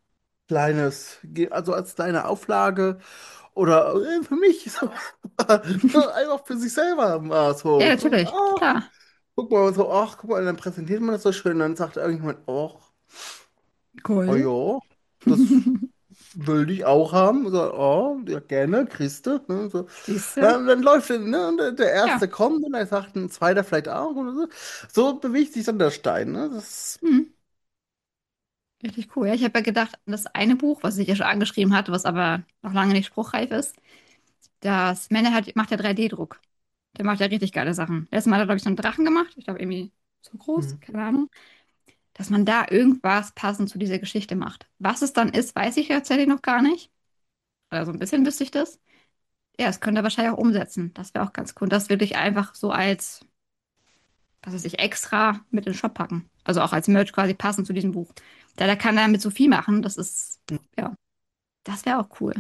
also als kleine Auflage oder für mich so, einfach für sich selber mal Ja, so. natürlich. Ach, Klar. guck mal so, ach, guck mal, dann präsentiert man das so schön, dann sagt irgendjemand, ach, oh Cool. ja, das will ich auch haben. So, oh, ja, gerne, kriegst du. Ne, so. Siehst du? Dann läuft ne, und der Ja. Erste kommt und er sagt ein Zweiter vielleicht auch. Oder so. So bewegt sich dann der Stein. Ne? Hm. Richtig cool. Ja, ich habe ja gedacht, das eine Buch, was ich ja schon angeschrieben hatte, was aber noch lange nicht spruchreif ist, das Männer macht ja 3D-Druck. Der macht ja richtig geile Sachen. Letztes Mal hat er, glaube ich, so einen Drachen gemacht. Ich glaube, irgendwie so groß, Mhm. keine Ahnung. Dass man da irgendwas passend zu dieser Geschichte macht. Was es dann ist, weiß ich tatsächlich noch gar nicht. Also ein bisschen wüsste ich das. Ja, das könnte er wahrscheinlich auch umsetzen. Das wäre auch ganz cool. Das wirklich einfach so als, was weiß ich, extra mit in den Shop packen. Also auch als Merch quasi passend zu diesem Buch. Da kann er damit so viel machen. Das ist, ja, das wäre auch cool.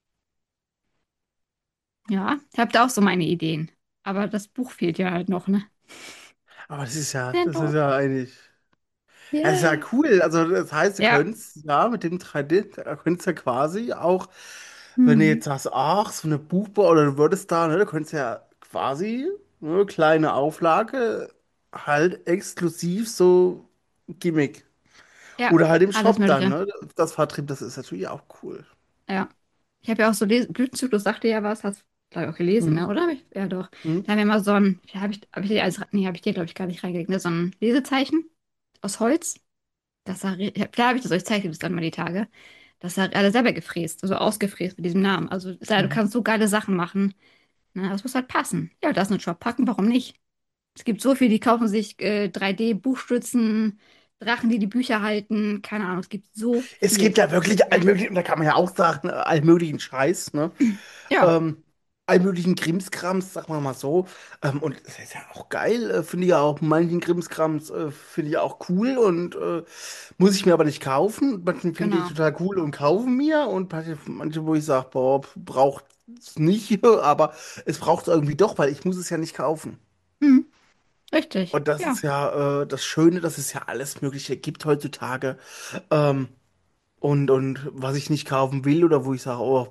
Ja, ich habe da auch so meine Ideen. Aber das Buch fehlt ja halt noch, ne? Aber Sehr das ist doof. ja eigentlich. Ja, das ist ja Yay. cool. Also das heißt, du Ja. könntest ja mit dem 3D, da könntest ja quasi auch, wenn du Hm. jetzt sagst, ach, so eine Buchbar oder du würdest da, ne, du könntest ja quasi eine kleine Auflage halt exklusiv so Gimmick. Ja, Oder halt im alles Shop dann, Mögliche. ne? Das Vertrieb, das ist natürlich auch cool. Ja. Ich habe ja auch so Blütenzyklus sagte ja was, hast glaube ich auch gelesen, ne? Mhm. Oder? Ja, doch. Mhm. Da haben wir mal so ein, ja, hab ich dir als, nee, habe ich dir, glaube ich, gar nicht reingelegt, ne? So ein Lesezeichen aus Holz. Klar habe ich das euch zeige das dann mal die Tage. Das hat alle selber gefräst, also ausgefräst mit diesem Namen. Also, du Mhm. kannst so geile Sachen machen. Ne? Das muss halt passen. Ja, das in den Shop packen, warum nicht? Es gibt so viele, die kaufen sich 3D-Buchstützen, Drachen, die die Bücher halten. Keine Ahnung, es gibt so Es viel. gibt ja wirklich allmöglichen, da kann man ja auch sagen, allmöglichen Scheiß, ne? Ja, ähm, allmöglichen Krimskrams, sagen wir mal so. Und das ist ja auch geil, finde ich ja auch, manchen Krimskrams finde ich auch cool und muss ich mir aber nicht kaufen. Manchen finde ich genau. total cool und kaufen mir und manche wo ich sage, boah, braucht es nicht, aber es braucht es irgendwie doch, weil ich muss es ja nicht kaufen. Hm, richtig. Und das Ja, ist ja das Schöne, dass es ja alles Mögliche gibt heutzutage. Ähm, und was ich nicht kaufen will oder wo ich sage, oh,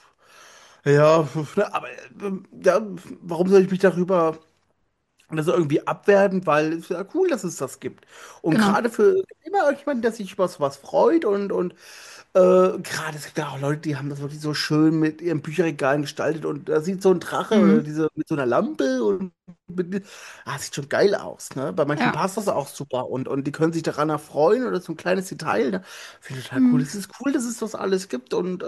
ja, ne, aber ja, warum soll ich mich darüber das irgendwie abwerten, weil es ist ja cool, dass es das gibt. Und genau. gerade für immer irgendjemand, der sich über was freut und gerade es gibt ja auch Leute, die haben das wirklich so schön mit ihren Bücherregalen gestaltet und da sieht so ein Drache oder Mhm. diese mit so einer Lampe und sieht schon geil aus, ne? Bei manchen Ja. passt das auch super und die können sich daran erfreuen oder so ein kleines Detail, ne? Finde ich total cool. Mhm. Es ist cool, dass es das alles gibt und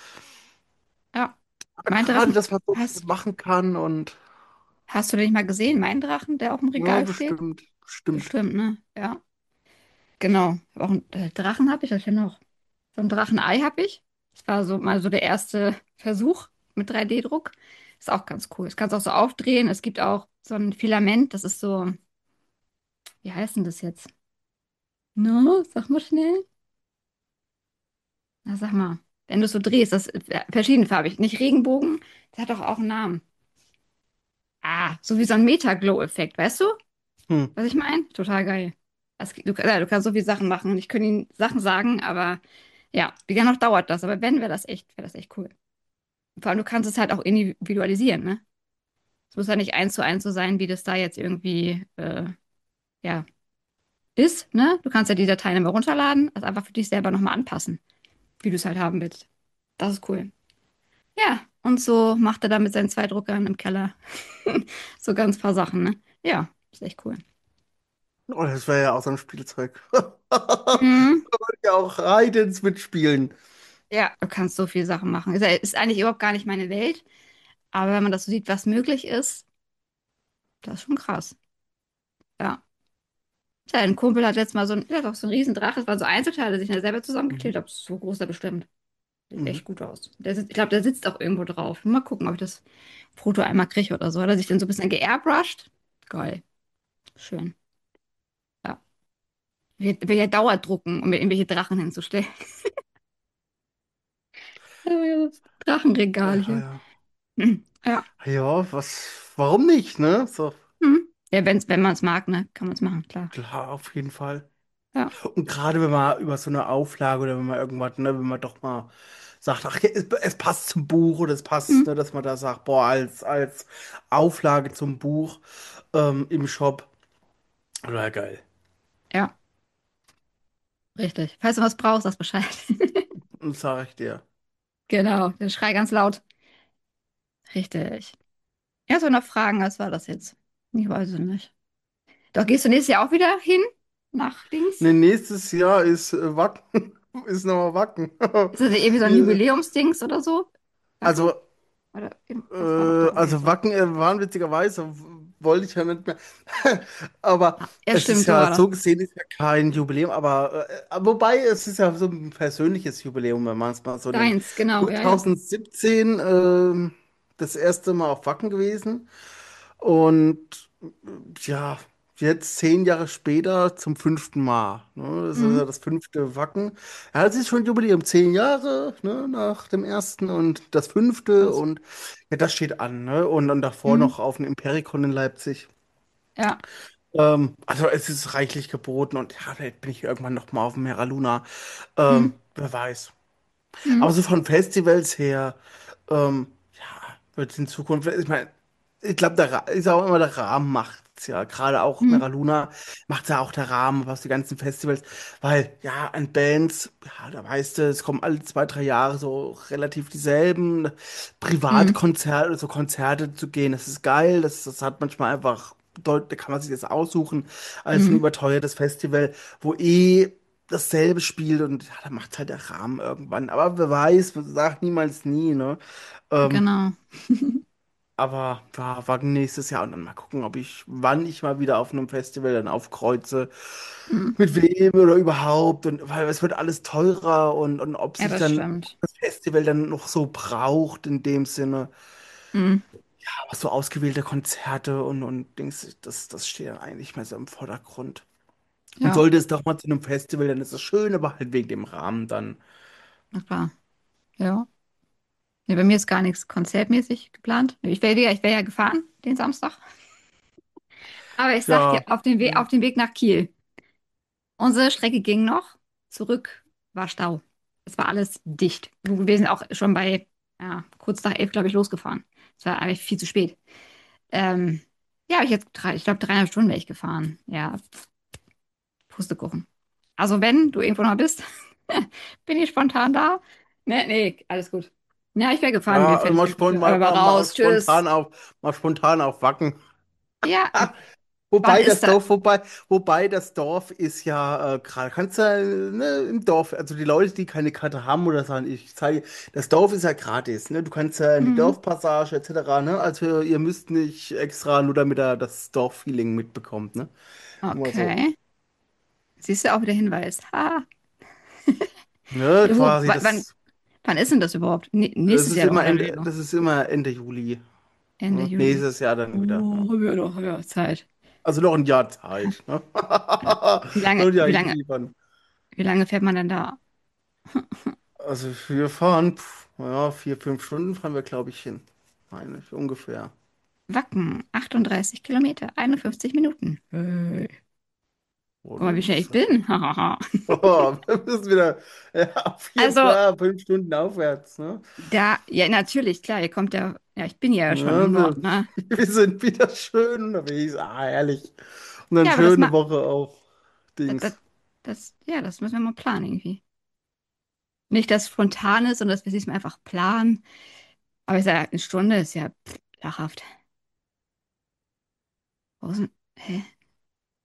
Ja. Mein gerade, Drachen. dass man so viel machen kann und Hast du den nicht mal gesehen? Mein Drachen, der auf dem ja, Regal steht? bestimmt, bestimmt. Bestimmt, ne? Ja. Genau. Auch einen Drachen habe ich, was hab ich denn noch? So ein Drachenei habe ich. Das war so mal so der erste Versuch mit 3D-Druck. Ist auch ganz cool. Das kannst du auch so aufdrehen. Es gibt auch so ein Filament, das ist so, wie heißt denn das jetzt? No, sag mal schnell. Na, sag mal. Wenn du es so drehst, das ist verschiedenfarbig. Nicht Regenbogen, das hat doch auch einen Namen. Ah, so wie so ein Meta-Glow-Effekt, weißt du, Hm. was ich meine? Total geil. Ja, du kannst so viele Sachen machen. Ich könnte Ihnen Sachen sagen, aber ja, wie lange noch dauert das? Aber wenn, wäre das echt cool. Vor allem, du kannst es halt auch individualisieren, ne? Es muss ja nicht eins zu eins so sein, wie das da jetzt irgendwie, ja, ist, ne? Du kannst ja die Dateien immer runterladen, also einfach für dich selber nochmal anpassen, wie du es halt haben willst. Das ist cool. Ja, und so macht er da mit seinen zwei Druckern im Keller so ganz paar Sachen, ne? Ja, ist echt cool. Oh, das wäre ja auch so ein Spielzeug. Mhm. Da würde ich ja auch reitens mitspielen. Ja, du kannst so viele Sachen machen. Ist eigentlich überhaupt gar nicht meine Welt, aber wenn man das so sieht, was möglich ist, das ist schon krass. Ja. Ja, ein Kumpel hat letztes Mal der hat auch so einen riesen Drache, das waren so Einzelteile, die ich mir selber Mhm. zusammengeklebt habe. So groß ist er bestimmt. Sieht Mhm. echt gut aus. Ich glaube, der sitzt auch irgendwo drauf. Mal gucken, ob ich das Foto einmal kriege oder so. Hat er sich dann so ein bisschen geairbrushed? Geil. Schön. Ja. Wir ja Dauerdrucken, um mir irgendwelche Drachen hinzustellen. Ja, ja, das Drachenregal Ja, hier. ja. Hm. Ja. Ja, warum nicht, ne? So, Hm. Ja, wenn man es mag, ne, kann man es machen, klar. klar, auf jeden Fall. Ja. Und gerade wenn man über so eine Auflage oder wenn man irgendwas, ne, wenn man doch mal sagt, ach, es passt zum Buch oder es Hm. passt, ne, dass man da sagt, boah, als Auflage zum Buch im Shop, oder geil. Ja, richtig. Falls du was brauchst, sag Bescheid. Und sag ich dir. Genau, den Schrei ganz laut. Richtig. Ja, so noch Fragen, was war das jetzt? Ich weiß es nicht. Doch, gehst du nächstes Jahr auch wieder hin? Nach Dings? Ne, nächstes Jahr ist Wacken, ist nochmal Wacken. Ist das irgendwie so ein Wir- Jubiläumsdings oder so? Wacken? Also, Oder was war doch da irgendwie also so? Wacken waren witzigerweise, wollte ich ja nicht mehr. Aber Ah, ja, es ist stimmt, so ja war das. so gesehen ist ja kein Jubiläum, aber wobei es ist ja so ein persönliches Jubiläum, wenn man es mal so nennt. Deins, genau, ja, ja. 2017 das erste Mal auf Wacken gewesen und ja, jetzt 10 Jahre später zum fünften Mal. Ne? Das ist ja Mhm. das fünfte Wacken. Ja, es ist schon Jubiläum, 10 Jahre, ne, nach dem ersten und das fünfte Krass. und ja, das steht an, ne? Und dann davor Mhm. noch auf dem Impericon in Leipzig. Ja. Also es ist reichlich geboten und ja, vielleicht bin ich irgendwann noch mal auf dem Mera Luna. Mhm. Wer weiß. Aber Mhm. so von Festivals her, ja, wird es in Zukunft, ich meine, ich glaube, ist auch immer der Rahmen macht's ja. Gerade auch Mhm. Mera Luna macht ja auch der Rahmen, was die ganzen Festivals, weil ja, an Bands, ja, da weißt du, es kommen alle 2, 3 Jahre so relativ dieselben Mhm. Privatkonzerte oder so Konzerte zu gehen. Das ist geil, das hat manchmal einfach, da kann man sich das aussuchen, als ein Mhm. überteuertes Festival, wo dasselbe spielt und ja, da macht halt der Rahmen irgendwann. Aber wer weiß, man sagt niemals nie, ne? Ähm, Genau. aber war nächstes Jahr und dann mal gucken, wann ich mal wieder auf einem Festival dann aufkreuze, Mhm. mit wem oder überhaupt und weil es wird alles teurer und ob Ja, sich das dann stimmt. das Festival dann noch so braucht in dem Sinne. Mhm. Aber so ausgewählte Konzerte und Dings, das steht dann eigentlich mehr so im Vordergrund. Und Ja, sollte es doch mal zu einem Festival, dann ist es schön, aber halt wegen dem Rahmen dann. na klar. Ja. Nee, bei mir ist gar nichts konzertmäßig geplant. Ich wäre ja gefahren den Samstag. Aber ich sag dir, Ja. auf dem Weg nach Kiel. Unsere Strecke ging noch. Zurück war Stau. Es war alles dicht. Wir sind auch schon kurz nach 11, glaube ich, losgefahren. Es war eigentlich viel zu spät. Ähm, ja, ich glaube, 3,5 Stunden wäre ich gefahren. Ja, Pustekuchen. Also wenn du irgendwo noch bist, bin ich spontan da. Nee, alles gut. Ja, ich wäre gefahren, Ja, bin fertig gewesen. Aber mal mal raus, tschüss. mal spontan auf Wacken. Ja, wann Wobei ist das das? Dorf, wobei das Dorf ist ja gerade, kannst du ne, im Dorf, also die Leute, die keine Karte haben oder sagen, ich zeige, das Dorf ist ja gratis, ne? Du kannst ja in die Hm, Dorfpassage etc., ne? Also ihr müsst nicht extra, nur damit er das Dorffeeling mitbekommt, ne? Nur mal so. okay. Siehst du auch wieder Hinweis. Ha. Ne, Ja, quasi, wann ist denn das überhaupt? Nächstes Jahr doch, oder wie? Das ist immer Ende Juli. Ende Ne? Juli. Nächstes Jahr dann wieder. Ja. Haben wir Zeit. Also noch ein Jahr Zeit. Ne? Wie lange, Soll ja wie lange, hinliefern. wie lange fährt man denn da? Also wir fahren, ja, 4, 5 Stunden fahren wir, glaube ich, hin. Eigentlich ungefähr. Wacken, 38 Kilometer, 51 Minuten. Hey. Guck mal, Oder? wie schnell ich bin. Hahaha. Oh, wir müssen wieder ja, Also, 5 Stunden aufwärts. Ne? ja, natürlich, klar, ich bin ja schon Ja, im Norden, ne? wir sind wieder schön unterwegs. Ah, herrlich. Und dann Ja, aber schöne Woche auf das, Dings. das müssen wir mal planen irgendwie. Nicht das Spontane, sondern dass wir es diesmal einfach planen. Aber ich sage, eine Stunde ist ja lachhaft. Hä?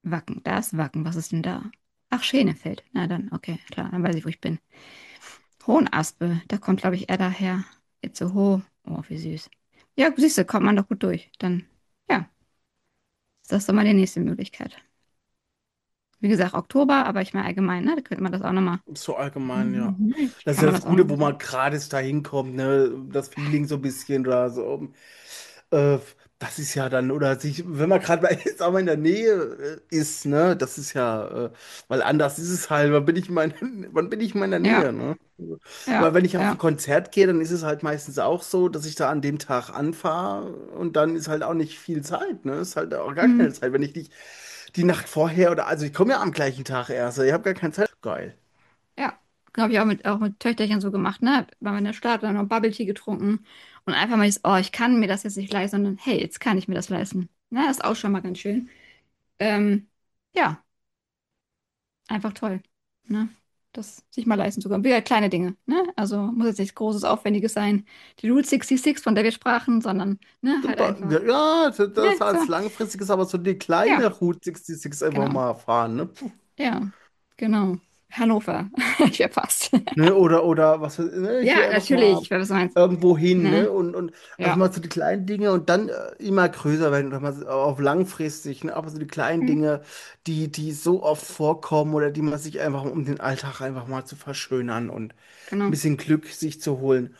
Wacken, da ist Wacken. Was ist denn da? Ach, Schenefeld. Na dann, okay, klar, dann weiß ich, wo ich bin. Hohenaspe, da kommt, glaube ich, er daher. Itzehoe. Oh, wie süß. Ja, siehst du, kommt man doch gut durch. Dann, ja, ist das doch mal die nächste Möglichkeit. Wie gesagt, Oktober, aber ich meine allgemein, ne? Da könnte man das auch nochmal. So allgemein, ja. Mhm. Das ist Kann ja man das das auch Gute, nochmal wo man machen. gratis da hinkommt, ne? Das Feeling so ein bisschen oder so. Äh, Das ist ja dann, oder sich, wenn man gerade jetzt auch mal in der Nähe ist, ne? Das ist ja, weil anders ist es halt, wann bin ich mal in der Ja, Nähe, ne? Weil ja, wenn ich auf ein ja. Konzert gehe, dann ist es halt meistens auch so, dass ich da an dem Tag anfahre und dann ist halt auch nicht viel Zeit, ne? Ist halt auch gar Hm. keine Zeit, wenn ich nicht die Nacht vorher oder, also ich komme ja am gleichen Tag erst, ich habe gar keine Zeit. Geil. Ja, habe ich auch mit Töchterchen so gemacht, ne? Waren wir in der Stadt, dann noch Bubble Tea getrunken und einfach mal, oh, ich kann mir das jetzt nicht leisten, sondern hey, jetzt kann ich mir das leisten. Na, ist auch schon mal ganz schön. Ähm, ja, einfach toll, ne? Das sich mal leisten zu können. Wieder kleine Dinge, ne? Also muss jetzt nichts Großes, Aufwendiges sein. Die Route 66, von der wir sprachen, sondern, ne, halt einfach. Ja, Ne, das so, als langfristiges, aber so die ja, kleine Route 66 einfach genau. mal fahren, ne? Ja, genau. Hannover. Ich wäre fast. Ne, oder was, ne, hier Ja, einfach natürlich, mal ich weiß, was du meinst. irgendwo hin, Ne? ne? Also Ja. mal so die kleinen Dinge und dann immer größer werden oder mal so auf langfristig, ne? Aber so die kleinen Hm, Dinge, die so oft vorkommen oder die man sich einfach, um den Alltag einfach mal zu verschönern und ein genau. bisschen Glück sich zu holen.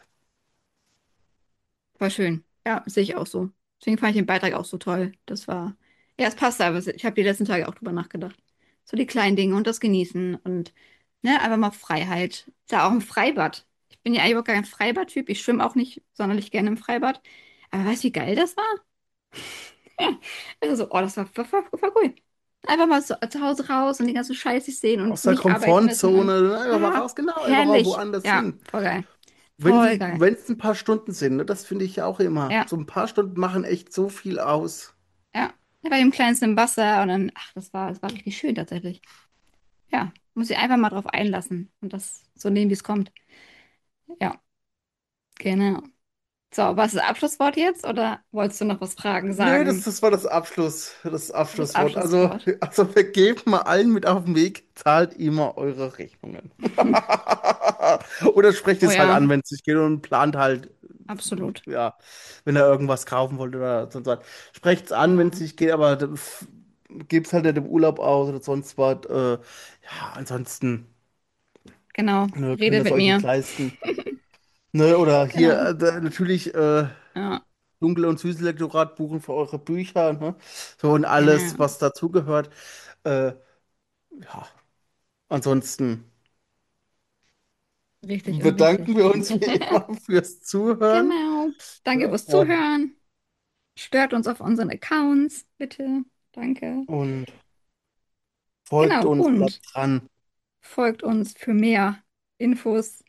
War schön. Ja, sehe ich auch so. Deswegen fand ich den Beitrag auch so toll. Das war, ja, es passt aber. Ich habe die letzten Tage auch drüber nachgedacht. So die kleinen Dinge und das Genießen und ne, einfach mal Freiheit. Ist ja auch ein Freibad. Ich bin ja eigentlich auch kein Freibad-Typ. Ich schwimme auch nicht sonderlich gerne im Freibad. Aber weißt du, wie geil das war? Ja. Also so, oh, das war cool. Einfach mal zu Hause raus und den ganzen Scheiß nicht sehen und Aus der nicht arbeiten müssen und Komfortzone, ne? Einfach mal ah, raus, genau, einfach mal herrlich. woanders Ja, hin. voll geil. Voll geil. Wenn es ein paar Stunden sind, ne, das finde ich ja auch immer. Ja. So ein paar Stunden machen echt so viel aus. Ja, er war im kleinsten Wasser und dann, ach, das war richtig schön tatsächlich. Ja, muss ich einfach mal drauf einlassen und das so nehmen, wie es kommt. Ja, genau. So, was ist das Abschlusswort jetzt oder wolltest du noch was Fragen Nö, sagen? das war das Das Abschlusswort. Abschlusswort. Also vergebt mal allen mit auf den Weg, zahlt immer eure Rechnungen. Oder sprecht Oh es halt ja, an, wenn es nicht geht und plant halt, absolut. ja, wenn ihr irgendwas kaufen wollt oder sonst was. Sprecht es an, wenn es Genau. nicht geht, aber gebt es halt nicht im Urlaub aus oder sonst was. Ja, ansonsten Genau. ne, könnt ihr Redet es mit euch nicht mir. leisten. Ne, oder hier Genau. natürlich Ja, Dunkel- und Süßlektorat buchen für eure Bücher, ne? So und alles, genau. was dazugehört. Äh, ja, ansonsten Richtig und bedanken wichtig. wir uns wie immer fürs Zuhören. Genau. Danke Ja, fürs Zuhören. Stört uns auf unseren Accounts, bitte. Danke. und folgt Genau. uns, bleibt Und dran. folgt uns für mehr Infos.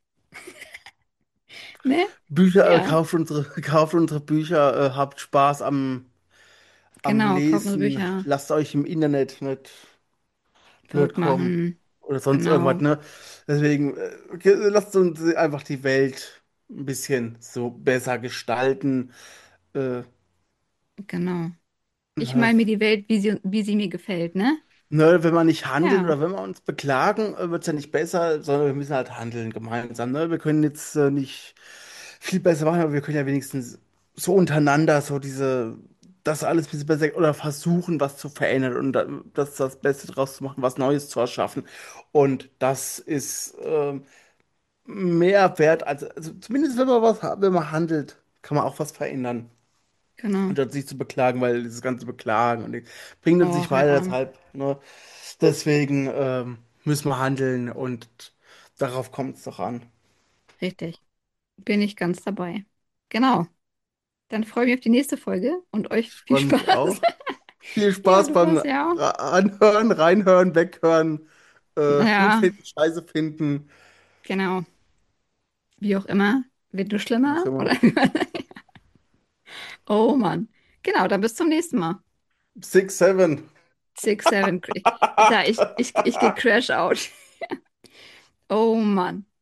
Ne? Bücher, Ja, kauft unsere Bücher, habt Spaß am genau. Kauft unsere Lesen. Bücher. Lasst euch im Internet nicht blöd Verrückt kommen. machen. Oder sonst irgendwas, Genau. ne? Deswegen, okay, lasst uns einfach die Welt ein bisschen so besser gestalten. Äh, Genau. Ich ne, mal mir die Welt, wie sie mir gefällt, ne? ne, wenn wir nicht handeln Ja, oder wenn wir uns beklagen, wird es ja nicht besser, sondern wir müssen halt handeln gemeinsam. Ne? Wir können jetzt nicht viel besser machen, aber wir können ja wenigstens so untereinander das alles ein bisschen besser oder versuchen, was zu verändern und das Beste draus zu machen, was Neues zu erschaffen. Und das ist mehr wert, also zumindest wenn man handelt, kann man auch was verändern. genau. Und dann sich zu beklagen, weil dieses ganze Beklagen und bringt uns Oh, nicht hör weiter, on. deshalb, ne? Deswegen müssen wir handeln und darauf kommt es doch an. Richtig. Bin ich ganz dabei. Genau. Dann freue ich mich auf die nächste Folge und euch Ich viel freue mich Spaß. auch. Viel Ja, Spaß du beim freust ja auch. Anhören, Reinhören, Weghören, gut Ja, finden, Scheiße finden. genau. Wie auch immer. Wird nur Wie auch schlimmer? immer. Oder? Oh Mann. Genau, dann bis zum nächsten Mal. 6, 7. 6, 7. Ich gehe Crash out. Oh Mann.